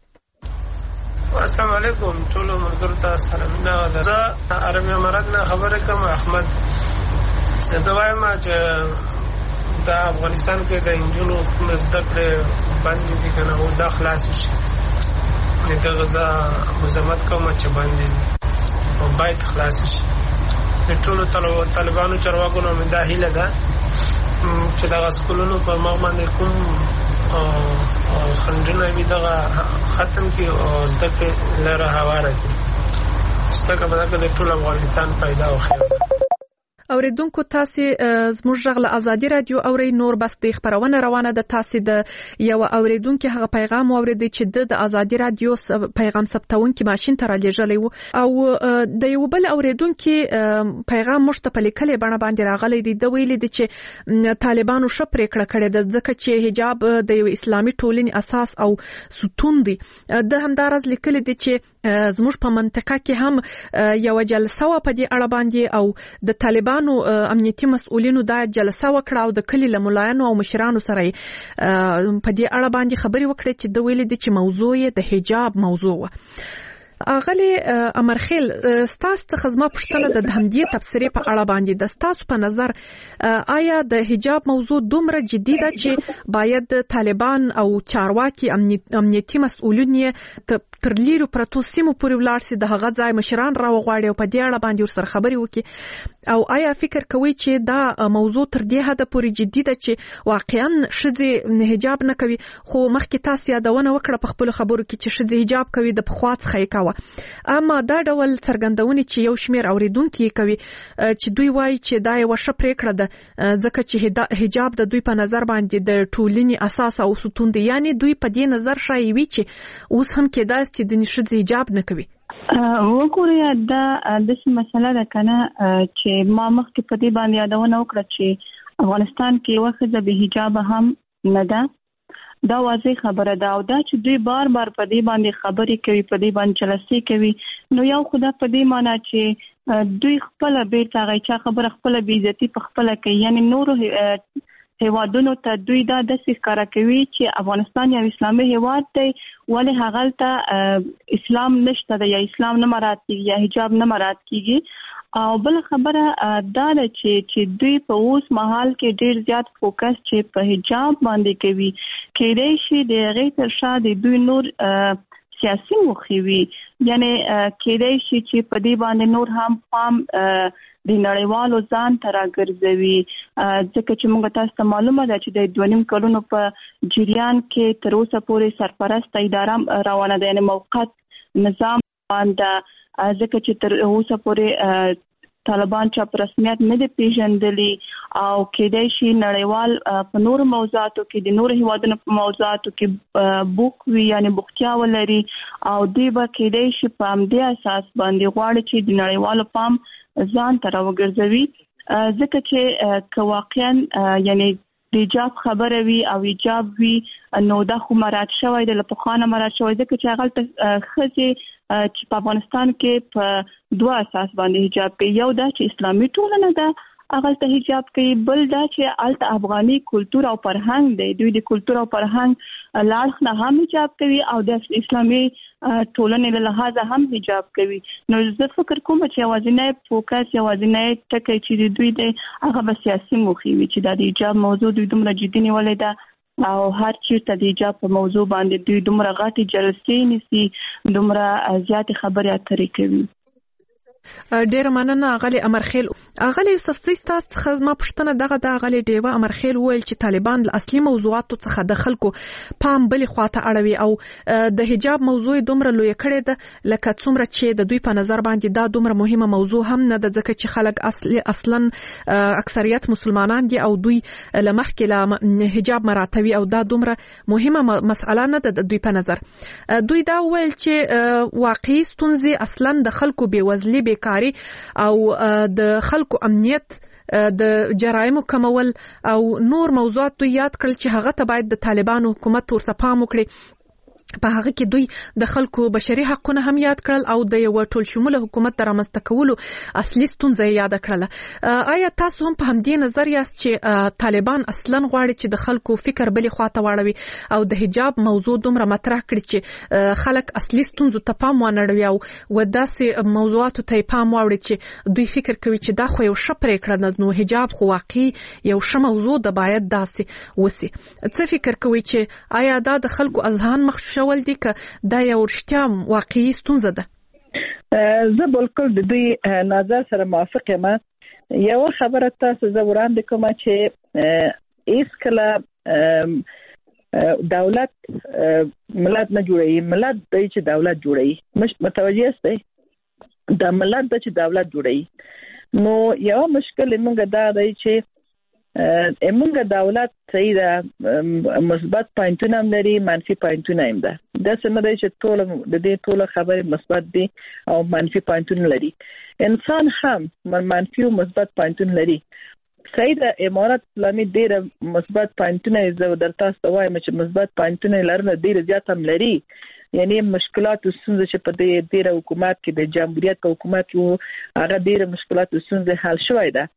Speaker 9: السلام علیکم ټول ملګرو ته سلامونه. زه عربي امارات نه خبره کوم احمد. زه وایم چې د افغانستان کې د انجونو کوم زده کړې باندې دي کنه او دا خلاص شي. دغه زه مزمت کوم چې باندې او باید خلاص شي. ټولو طالبانو چارواکو نو دا هیله ده چې دا سکولونو په مخ باندې کوم خنډونه وي دغه ختم کی او زده کړې لره هواره کړي. ستګه به د ټول افغانستان پیدا وخی.
Speaker 5: اوریدونکو تاسو زموږ غږ له ازادي رادیو اوري نور بس د خبرونه روانه ده. تاسو د یو اوریدونکو هغه پیغام اوریدي چې د ازادي رادیو پیغام ثبتونکو ماشين ته راځي او د یو بل اوریدونکو پیغام مشته لیکلې بڼه باندې راغلي دي. د ویلي دي چې طالبانو شپ پریکړه کړې ده ځکه چې حجاب د یو اسلامي ټولنې اساس او ستون دی. د همدارز لیکلي دي چې زموږ په منطقه کې هم یو جلسه و په دې اړه باندې او د طالبانو نو امنیتي مسؤلینو دا جلسه وکړه او د کلی له ملایانو او مشرانو سره په دې اړه باندې خبري وکړي چې د ویلي دي چې موضوع یې د حجاب موضوع و. اغلی امرخیل ستاسو ته خدمه پښتنه د همدې تفسیرې په اړه باندې د ستاسو په نظر آیا د حجاب موضوع دومره جدي ده چې باید طالبان او چارواکي امنیتي مسؤلین تر لیرو پرتو سیمو پورې ولاړ سي، د هغه ځای مشران راوغواړي او په دې اړه باندې ورسره خبري وکړي، او آیا فکر کوي چې دا موضوع تر دې حده پورې جدي ده چې واقعا شذ حجاب نه کوي؟ خو مخکې تاسو یادونه وکړه په خپل خبرو کې چې شذ حجاب کوي د پخوا څخه یې کوي، اما دا ډول څرګندونې چې یو شمیر اوریدونکو کوي چې دوی وایي چې دا یو ښه پریکړه ده ځکه چې حجاب د دوی په نظر باندې د ټولنې اساس او ستون دی، یعنی دوی په دې نظر شایي وي چې اوس هم کېدای چې د نشد حجاب نه کوي.
Speaker 6: وګورئ دا د څه مسله ده کنه چې ما مخکې په دې باندې یادونه وکړه چې افغانستان کې وخت د حجاب هم نه ده. دا واضح خبره ده او دا چې دوی بار بار په دې باندې خبرې کوي، په دې باندې جلسې کوي، نو یو خدا په دې معنی چې دوی خپل بیرته غیچا خبره خپل بی عزتی په خپل کوي، یعنی نور هیوادونو ته دوی دا د ښکارا کوي چې افغانستان یو اسلامي هیواد دی ولې هغه ته اسلام نشته ده یا اسلام نه مراد کیږي یا حجاب نه مراد کیږي. او بل خبره دا ده چې چې دوی په اوس مهال کې ډیر زیات فوکس چې په حجاب باندې کوي، کېدای شي د هغې تر شا د دوی نور سیاسي موخې وي، یعنی کېدای شي چې په دې باندې نور هم پام د نړیوالو ځان ته راګرځوي، ځکه چې موږ تاسو ته معلومه ده چې د دوه نیم کلونو په جریان کې تر اوسه پورې سرپرسته اداره روانه ده، یعنی موقت نظام باندې، ځکه چې تر اوسه پورې طالبان چا په رسمیت نه دي پیژندلي او کېدای شي نړیوال په نور موضوعاتو کې د نور هیوادونو په موضوعاتو کې بوک وي، یعنی بوختیا ولري، او دوی به کېدای شي په همدې اساس باندې غواړي چې د نړیوالو پام ځان ته راوګرځوي ځکه چې که واقعا یعنی د حجاب خبره وي او حجاب وي نو دا خو مراد شوی د لپخانه مراد شوی ځکه چې هغه ته خځې چې په افغانستان کې په دوه اساس باندې حجاب کوي. یو دا چې اسلامي ټولنه ده هغه ته حجاب کوي، بل دا چې الته افغاني کلچر او فرهنګ دی، دوی د کلچر او فرهنګ لاړ نه هم حجاب کوي او د اسلامي ټولنې له لحاظه هم حجاب کوي. نو زه فکر کوم چې یوازینی فوکس یوازینی ټکی چې دوی دی هغه به سیاسي موخې وي چې د حجاب موضوع دوی دومره جدي نیولې ده او هر چیرته د حجاب په موضوع باندې دوی دومره غټي جلسې نیسي، دومره زیاتې خبرې اترې کوي.
Speaker 5: ډیر مننه اغلی امرخیل. اغلی یوسفزۍ ستاسو څخه ما پوښتنه دغه د اغلی ډیوه امرخیل وویل چې طالبان له اصلي موضوعاتو څخه د خلکو پام بلې خواته اړوي او د حجاب موضوع دومره لوی کړی ده لکه څومره چې د دوی په نظر باندې دا دومره مهمه موضوع هم نه ده ځکه چې خلک اصلي اصلا اکثریت مسلمانان دي او دوی لمخکې له حجاب مراتبي او دا دومره مهمه مسأله نه ده د دوی په نظر. دوی دا وویل چې واقعي ستونزې اصلا د خلکو بیوزلي بیکاری او د خلکو امنیت د جرایمو کمول او نور موضوعات دوی یاد کړل چې هغه ته باید د طالبانو حکومت ورته پام وکړي. په هغه کې دوی د خلکو بشري حقونه هم یاد کړل او د یو ټول شموله حکومت د رامنځته کولو اصلي ستونزه یاد کړله. آیا تاسو هم په همدې نظر یاست چې طالبان اصلا غواړي چې د خلکو فکر بلې خواته واړوي او د حجاب موضوع دومره مطرح کړي چې خلک اصلي ستونزو ته پام وانړوي او وداسې موضوعاتو ته پام واوړي چې دوی فکر کوي چې دا خو یو ښه پرېکړه ده، نو حجاب خو واقعي یو ښه موضوع ده، باید داسې وسی. څه فکر کوي چې آیا دا د خلکو اذهان مخ ول دي که دا یو رښتیا واقعي ستونزه ده؟
Speaker 7: زه بالکل د دوی نظر سره موافق یم. یو خبره تاسو زه وړاندې کوم چې هیڅکله دولت ملت نه جوړوي، ملت دی چې دولت جوړوي. مش متوجه یاست؟ دا ملت دی چې دولت جوړوي. نو یو مشکل موږ دا دی چې موږ دولت صحیح ده مثبت پوینټونه هم لري، منفي پوینټونه هم ده. داسې نه دی چې ټول د دې ټول خبرې مثبت دي او منفي پوینټونه لري. انسان هم منفي او مثبت پوینټونه لري. صحیح ده امارات اسلامي ډېر مثبت پوینټونه زه درته وایم چې مثبت پوینټونه لرنه ډېر زیات هم لري. یعنی مشکلات او ستونزې چې په دې ډېر حکومت کې د جمهوریت په حکومت کې هغه ډېر مشکلات او ستونزې حل شوی ده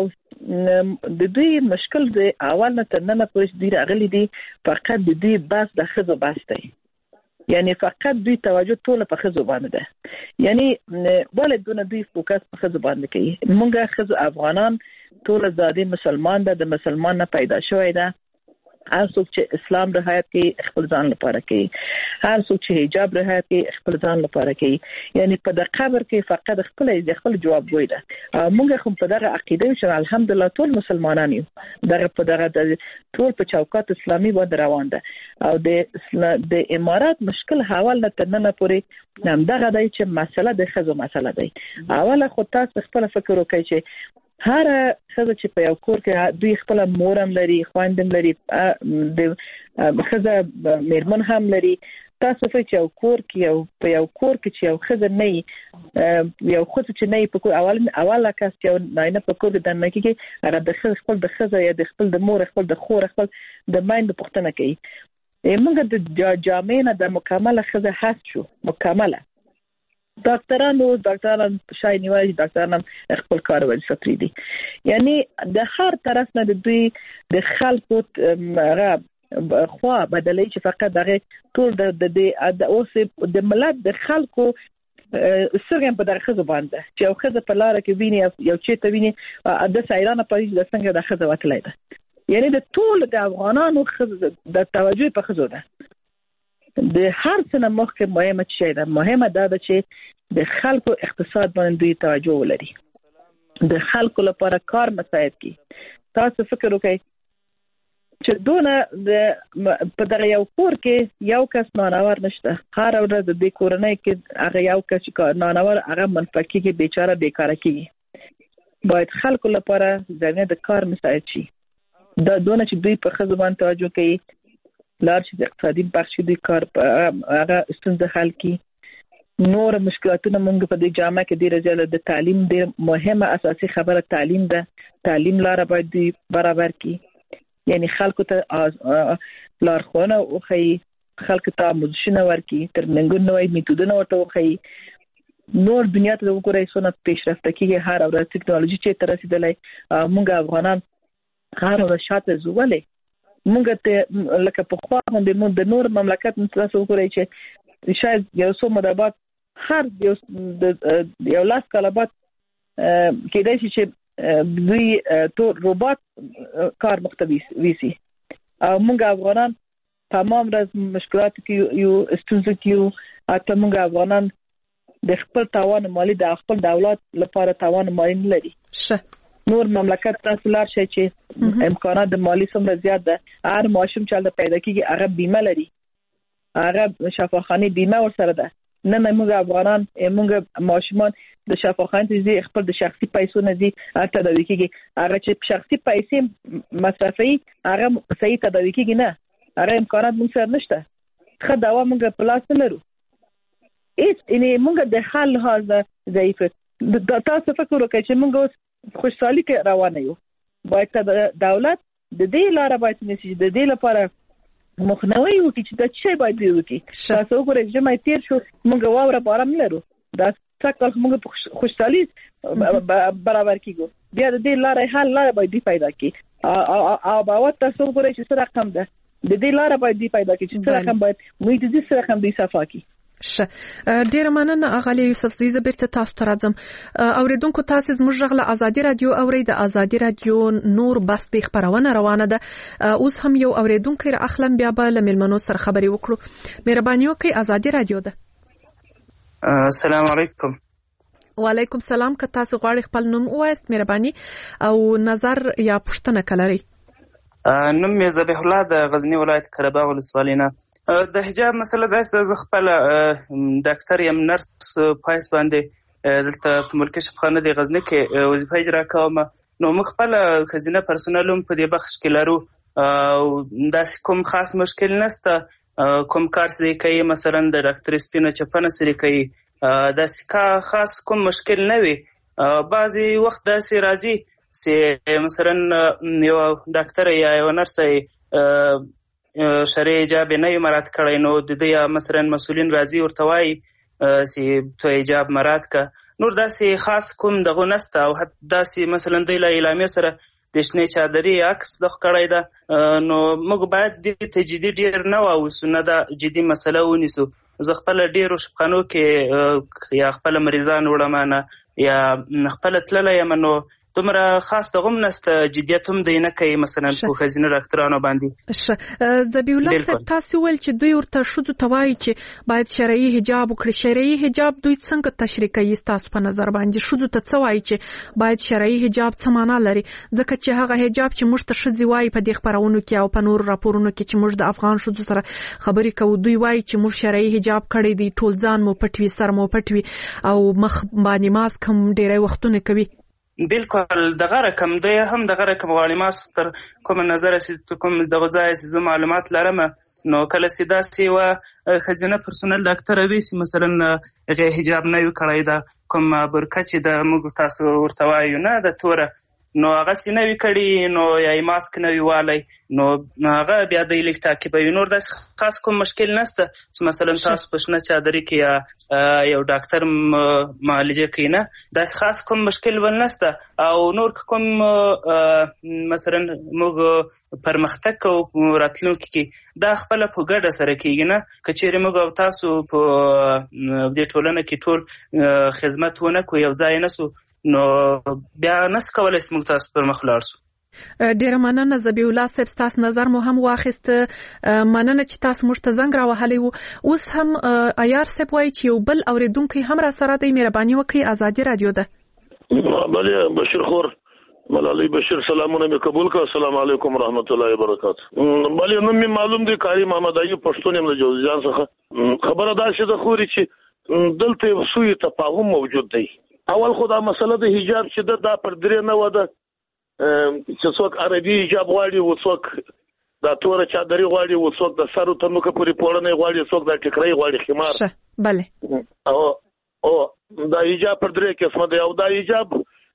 Speaker 7: او د دوی مشکل د اول نه تر ننه پورې دوی راغلي دي فقط د دوی بس د ښځو بس دی. یعنی فقط دوی توجه ټوله په ښځو باندې ده. یعنی ولې دونه دوی فوکس په ښځو باندې کوي؟ موږ ښځو افغانان ټول زادي مسلمان ده، د مسلمان نه پیدا شوی ده. هر څوک چې اسلام رعایت کوي خپل ځان لپاره کوي، هر څوک چې حجاب رعایت کوي خپل ځان لپاره کوي. یعنی په د قبر کې فقط خپل خپل جواب وای ده. موږ هم په دغه عقیده چې الحمدلله ټول مسلمانان یو، دغه په دغه ټول په چوکاټ اسلامي باندې روان ده او د د امارات مشکل حواله نه ترنه پورې هم دغه دی چې مسله د ښځو مسله دی. اوله خو تاسو خپل فکر وکړئ چې هر ښځه چې په یو کور کې دوی خپل مور هم لري، خویندې هم لري، د ښځه میرمن هم لري. تاسو په یو کور کې یو په یو کور کې چې یو ښځه نه یو ښځه چې نه په کور اول اوله کس چې نه په کور کې د نه کې هغه د خپل د ښځه یا د خپل د مور خپل د خور خپل د مایند پوښتنه کوي. موږ د جامعې نه د مکمله ښځه هست شو مکمله. ډاکټرانو ډاکټران شای نیوي ډاکټران خپل کار وظیفه پری دي. یعنی د هر طرف نه د دوی د خلکو هغه خو بدلې چې فقط دغه ټول د د اوس د ملت د خلکو سرګم په دغه خزه باندې چې یو خزه په لار کې ویني یو چې ته ویني د سایرانه پاریس د څنګه د خزه وتلای ده. یعنی د ټول د افغانانو خزه د توجه په خزه ده. د هر څه نه مخکې مهمه شی ده، مهمه ده چې د خلکو اقتصاد باندې دوی توجه ولري، د خلکو لپاره کار مساعد کی. تاسو فکر وکړئ چې دونه د په دغه یو کور کې یو کس نانور نشته، هر ورځ د دې کورنۍ کې هغه یو کس چې نانور هغه منفقي کې بیچاره بیکاره کیږي. باید خلکو لپاره ځنه د کار مساعد شي. دا دونه چې دوی په خزه باندې توجه کوي لار چې د اقتصادي بخش دوی کار هغه ستونزه حل کی. نور مشکلاتونه موږ په دې جامعه کې ډیر زیاته د تعلیم ډیر مهمه اساسي خبره تعلیم ده. تعلیم لاره باید دی برابر کړي، یعنی خلکو ته لارښوونه وښيي، خلکو ته آموزشونه ورکړي، ترمنګونه وایي، میتودونه ورته وښيي. نور دنیا ته وګورئ څونه پیشرفته کیږي، هر ورځ ټیکنالوژي چې تر رسیدلې. موږ افغانان هر ورځ شاته ځو، ولې موږ ته لکه په خوا باندې موږ د نور مملکت تاسو وګورئ چې شاید یو څو مدابات هر یو یو لاس کاله بعد کېدای شي چې دوی تو روبوت کار مختوي ویسي، او موږ افغانان تمام ورځ مشکلات کې یو ستونزې کې، اته موږ افغانان د خپل توان مالی د خپل دولت لپاره توان مالی نه لري. نور مملکت تاسو لار شي چې امکانات د مالی څومره زیات ده، هر ماشوم چې د پیدا کیږي هغه بیمه لري، هغه شفاخانه بیمه ورسره ده. نه نه موږ افغانان موږ ماشومان د شفاخانه ته ځي، خپل د شخصي پیسو نه ځي تداوي کیږي. هغه چې شخصي پیسې مصرفي هغه صحیح تداوي کیږي نه، هغه امکانات موږ سره نشته. خو دا موږ په لاس نه لرو. هیڅ یعنی موږ د حل لحاظ ضعیف. تاسو فکر وکړئ چې موږ اوس خوشحالي کې روانه یو، باید دولت د دې لاره باید نشي د دې لپاره مخنیوي وکړي چې دا څه باید وکړي. تاسو وګورئ چې مې تیر شو موږ واوره بارم لرو، دا څنګه موږ خوشحالي برابر کیږو، بیا د دې لاره حل لاره باید پیدا کړي. او باور تاسو وګورئ چې څه رقم ده، د دې لاره باید پیدا کړي چې څه رقم باید موږ د دې څه رقم دی صفا کړي.
Speaker 5: شه ډیر مننه اغلی یوسف زیزه بیرته تاسو ته راځم. اوریدونکو تاسو زموږ غږ له ازادي رادیو اوري، د ازادي رادیو نور بس د خبرونه روانه ده. اوس هم یو اوریدونکو را اخلم، بیا به له ملمنو سره خبري وکړو. مهرباني وکړئ، ازادي رادیو ده.
Speaker 10: السلام علیکم.
Speaker 5: وعلیکم السلام. که تاسو غواړئ خپل نوم ووایاست مهرباني او نظر یا پوښتنه کولای.
Speaker 10: نوم مې ذبیح الله د غزنی ولایت قره‌باغ ولسوالۍ نه. د حجاب مسله دا چې خپل ډاکټر یم، نرس پایس باندې دلته په ملکي شفاخانه د غزنی کې وظیفه اجرا کوم. نو موږ خپل خزینه پرسونل هم په دې بخش کې لرو، او داسې کوم خاص مشکل نشته. کوم کار سره کوي، مثلا د ډاکټر سپینه چپنه سره کوي، داسې خاص کوم مشکل نه وي. بعضی وخت داسې راځي چې مثلا یو ډاکټر یا یو نرس شرعي حجاب نه یې مراعات کړی، نو د دې مثلا مسؤلین راځي ورته وایي چې ته حجاب مراعات کړه. نور داسې خاص کوم دغه نشته. او داسې مثلا د اعلامیه سره د شنې چادري عکس د کړی ده، نو موږ باید د تجدید ډیر نه واوسو، نه دا جدي مسله ونیسو. زه خپل ډیرو شپخانو کې یا خپل مریضان وړم نه یا خپل تللی یم، نو دومره خاص دغه نسته جدیت هم دی نه کوي مثلا په خزینه ډاکټرانو باندې.
Speaker 5: ذبیح الله صاحب تاسو ول چې دوی ورته شذو توای چې باید شرعي حجاب وکړي، شرعي حجاب دوی څنګه تشریح کوي تاسو په نظر باندې؟ شذو ته څه وایي چې باید شرعي حجاب څه معنا لري؟ ځکه چې هغه حجاب چې موږ ته شذي وایي په دې خبرونو کې او په نور راپورونو کې چې موږ د افغان شذو سره خبرې کوو، دوی وایي چې موږ شرعي حجاب کړی دی، ټول ځان مو پټوي، سر مو پټوي او مخ باندې ماسک هم ډیری وختونه کوي.
Speaker 10: بالکل دغه رقم دی، هم دغه رقم غواړي. ما تر کوم نظر چې کوم دغه ځای چې معلومات لرم، نو کله چې داسې و خزینه پرسونل ډاکټر وي چې مثلا هغه حجاب نه وي کړی، دا کوم برکه چې د موږ تاسو ورته وایو نه د توره، نو هغه سي نه وي کړی، نو یا ماسک نه وي والی، نو هغه بیا د لیک تعقیبوي. نور داسې خاص کوم مشکل نشته چې مثلا تاسو په شنه چادري کې یا یو ډاکټر معالجه کوي، نه داسې خاص کوم مشکل ول نشته. او نور کوم مثلا موږ پرمختګ کوو راتلونکي کې دا خپل په ګډه سره کیږي، نه کچېرې موږ او تاسو په دې ټولنه کې ټول خدمت ونه کوو، یو ځای نسو، نو بیا نس کولای سم تاسو پر مخ لاړ شو.
Speaker 5: ډیر مننه ذبیح الله صاحب، تاسو نظر مو هم واخیست. مننه چې تاسو موږ ته زنګ راوهلی وو. اوس هم عیار صاحب وایي چې یو بل اوریدونکی هم را سره دی. مهرباني وکړئ، ازادي رادیو ده.
Speaker 11: بله بشیر خور ملالي بشیر سلامونه مې قبول کړه. السلام علیکم ورحمت الله وبرکاته. بله نو مې معلوم دی کاری محمد ایوب پښتون یم د جوزجان څخه. خبره دا چې د خوري چې دلته یو سوی تفاهم موجود دی. اول خو دا مسله د حجاب چې دا پر درې نه وده چې څوک عربي حجاب غواړي، و څوک دا توره چادري غواړي، و څوک د سر تر نوکه پورې پوړنې غواړي، څوک دا ټیکرۍ غواړي، خمار
Speaker 5: bale
Speaker 11: او او دا حجاب پر درې قسمه دی او دا حجاب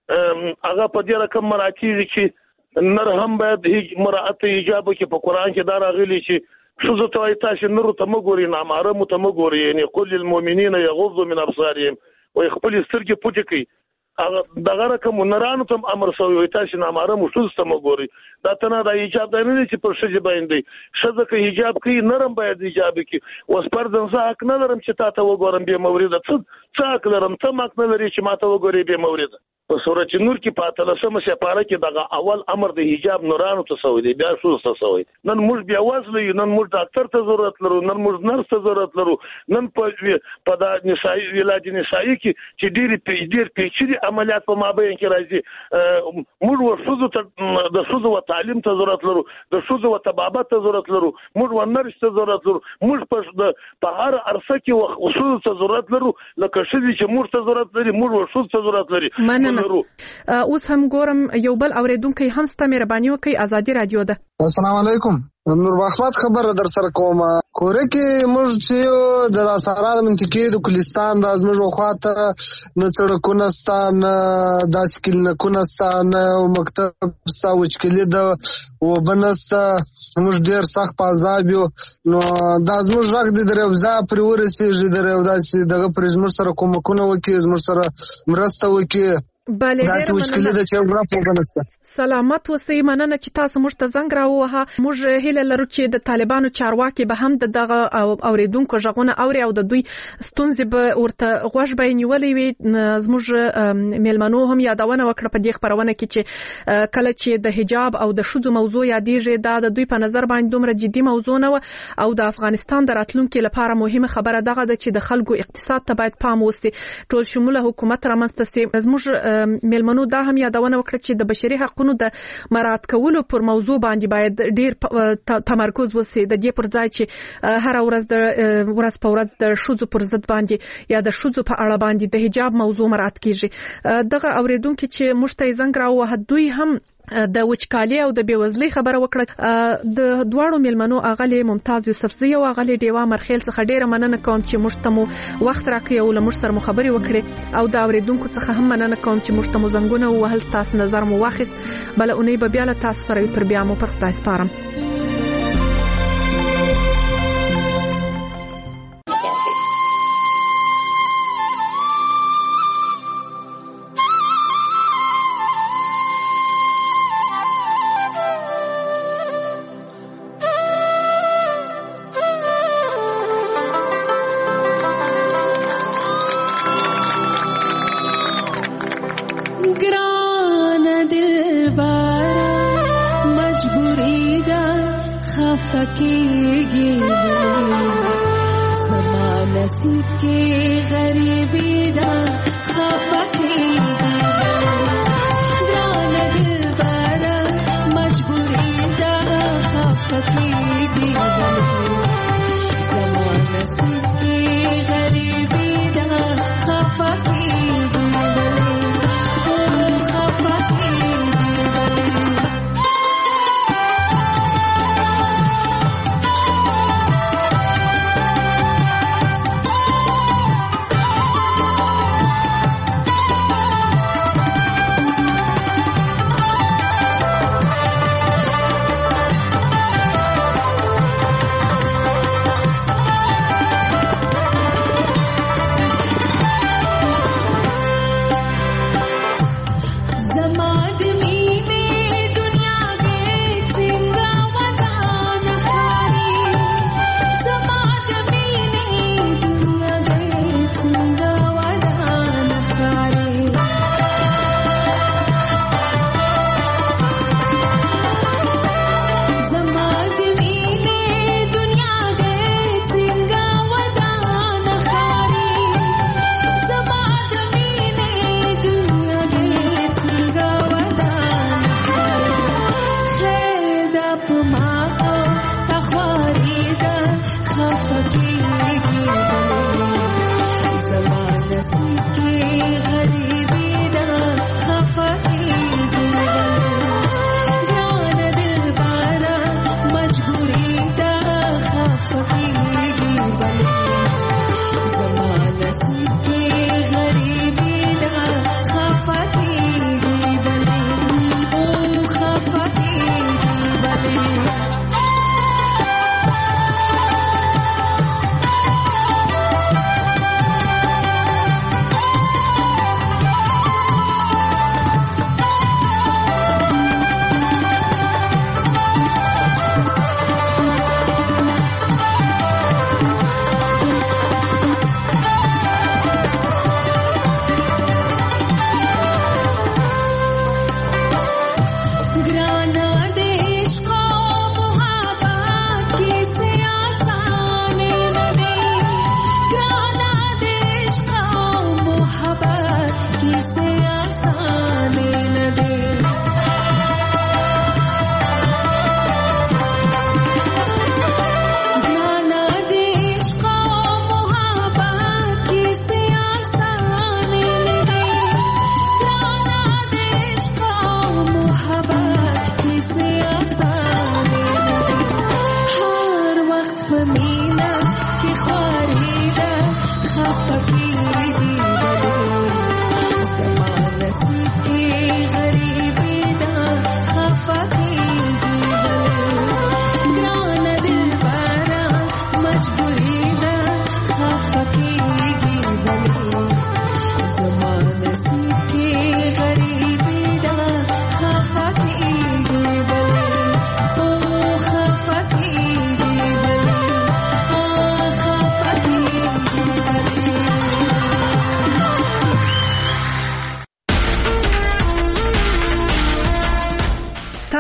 Speaker 11: هغه په دې رقم مراتب چې نر هم باید مراعات حجاب کې په قران کې دا راغلي چې شوزو ته تاسو نور ته مګوري نه ماره مو ته مګوري یعنی کل المؤمنین یغضوا من ابصارهم او خپل سترګې پټ کړي هغه دغه رقم نرانو ته امر شوی وي تاسو نه ماره مو شوز ته مګوري دا ته نه دا حجاب نه چې پر شجه باندې شزه کې حجاب کوي نرم باید حجاب کوي اوس پر ځنځه حق نه لرم چې تاسو وګورم به مورید څه څه حق لرم ته ماک نه لري چې ماته وګوري به مورید په سورۃ نور کې پاتل سم سپاره کې دغه اول امر د حجاب نورانو ته سوی دی بیا شو څه سوی نن موږ بیا وځلې نن موږ ډاکټر ته ضرورت لرو نن موږ نرس ته ضرورت لرو نن په په د نسایي علاج نسایي کې چې ډېر ډېر پیچلي عملیات په مابین کې راځي موږ ورسوزو ته د سوزو و تعلیم ته ضرورت لرو د سوزو و طبابت ته ضرورت لرو موږ و نرس ته ضرورت لرو موږ په په هر عرصه کې وسوزو ته ضرورت لرو لکه شې چې موږ ته ضرورت لري موږ ورسوزو ته ضرورت لري
Speaker 5: اوس هم ګورم یو بل اوریدونکو هم ست مهرباني وکي ازادي رادیو ده
Speaker 12: السلام علیکم نور احمد خبر در سره کوم کورې کې موږ چې د راساراد منطقې د کلستان د ازمجو خواته نه سړکونه ستان د سکلنکونه ستان او مکتب ستا وچکلي د وبنس موږ ډیر سخت پازاب یو نو د ازمج راک د دروازه پر ورسېږي دروازه دغه پر زموږ سره کومکونه وکي زموږ سره مرسته وکي
Speaker 5: بله ډیره مننه سلامت اوسئ مننه چې تاسو موږ ته زنګ راووهه موږ هیله لرو چې د طالبانو چارواکي به هم دغه اوریدونکو ژغونه اوري او د دوی ستونزې به ورته غوږ به نیولې وي زموږ میلمنو هم یادونه وکړه په دې خبرونه کې چې کله چې د حجاب او د شذو موضوع یادېږي دا د دوی په نظر باندې دومره جدي موضوع نه او د افغانستان د راتلونکو لپاره مهمه خبره دغه ده چې د خلکو اقتصاد ته باید پام وشي ټول شموله حکومت رامنځته شي زموږ میلمنو دا هم یادونه وکړه چې د بشري حقوقو د مراعات کولو پر موضوع باندې باید ډیر تمرکز وشي د دې پر ځای چې هر ورځ د ورځ په ورځ د شذو پر ضد باندې یا د شذو په اړه باندې د حجاب موضوع مراعات کیږي دغه اوریدونکو چې مشته زنګ راوه دوی هم د وچکالي او د بیوزلۍ خبره وکړه د دواړو میلمنو اغلی ممتاز یوسفزی او اغلی دیوا مرخیل څخه ډیره مننه کوم چې مشتمو وخت راکړی او له مشتر مخابري وکړي او د اوریدونکو څخه هم مننه کوم چې مشتمو زنګونه وهل تاسو نظر مو واخیست بل اونۍ به بیا له تاسو سره تر بیا مو پر خدای سپارم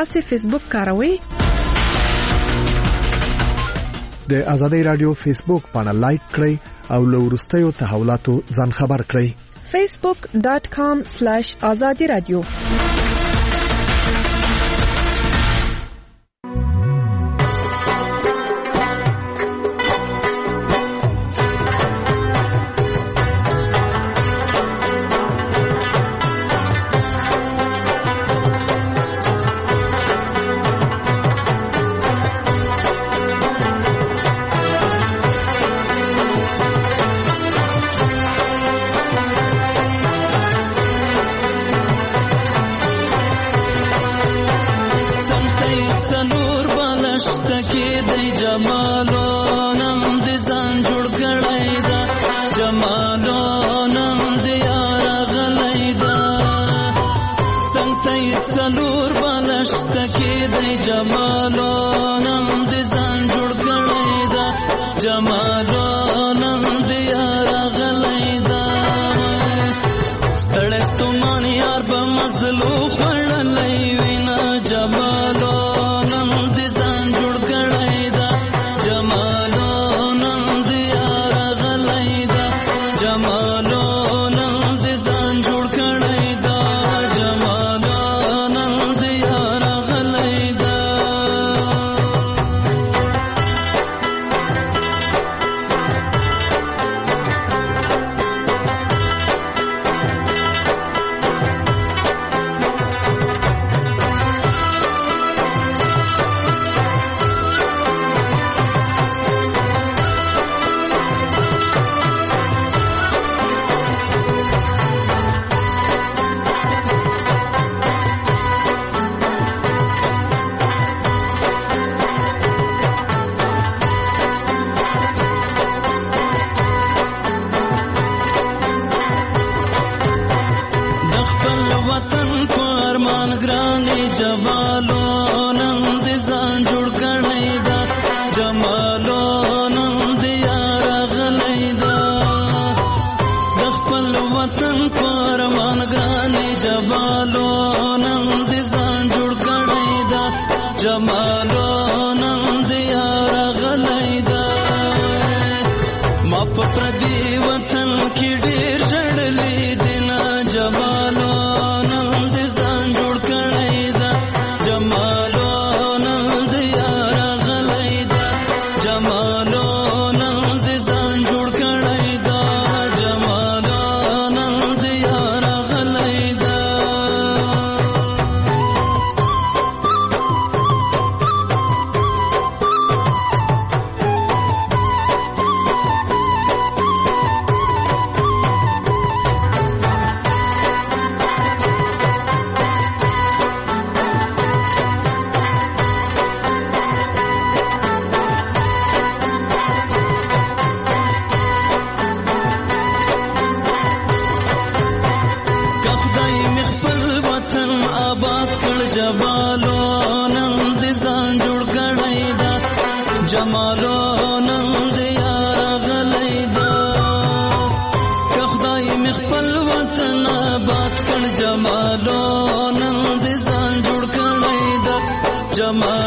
Speaker 5: تاسو فیسبوک کاروئ؟
Speaker 4: د آزادۍ رادیو فیسبوک باندې لایک کړئ او له وروستیو تحولاتو ځان خبر کړئ.
Speaker 5: facebook dot com slash azadi radio.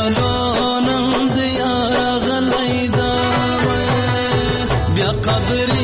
Speaker 13: جمالو نن ديار غليدا بیا قدر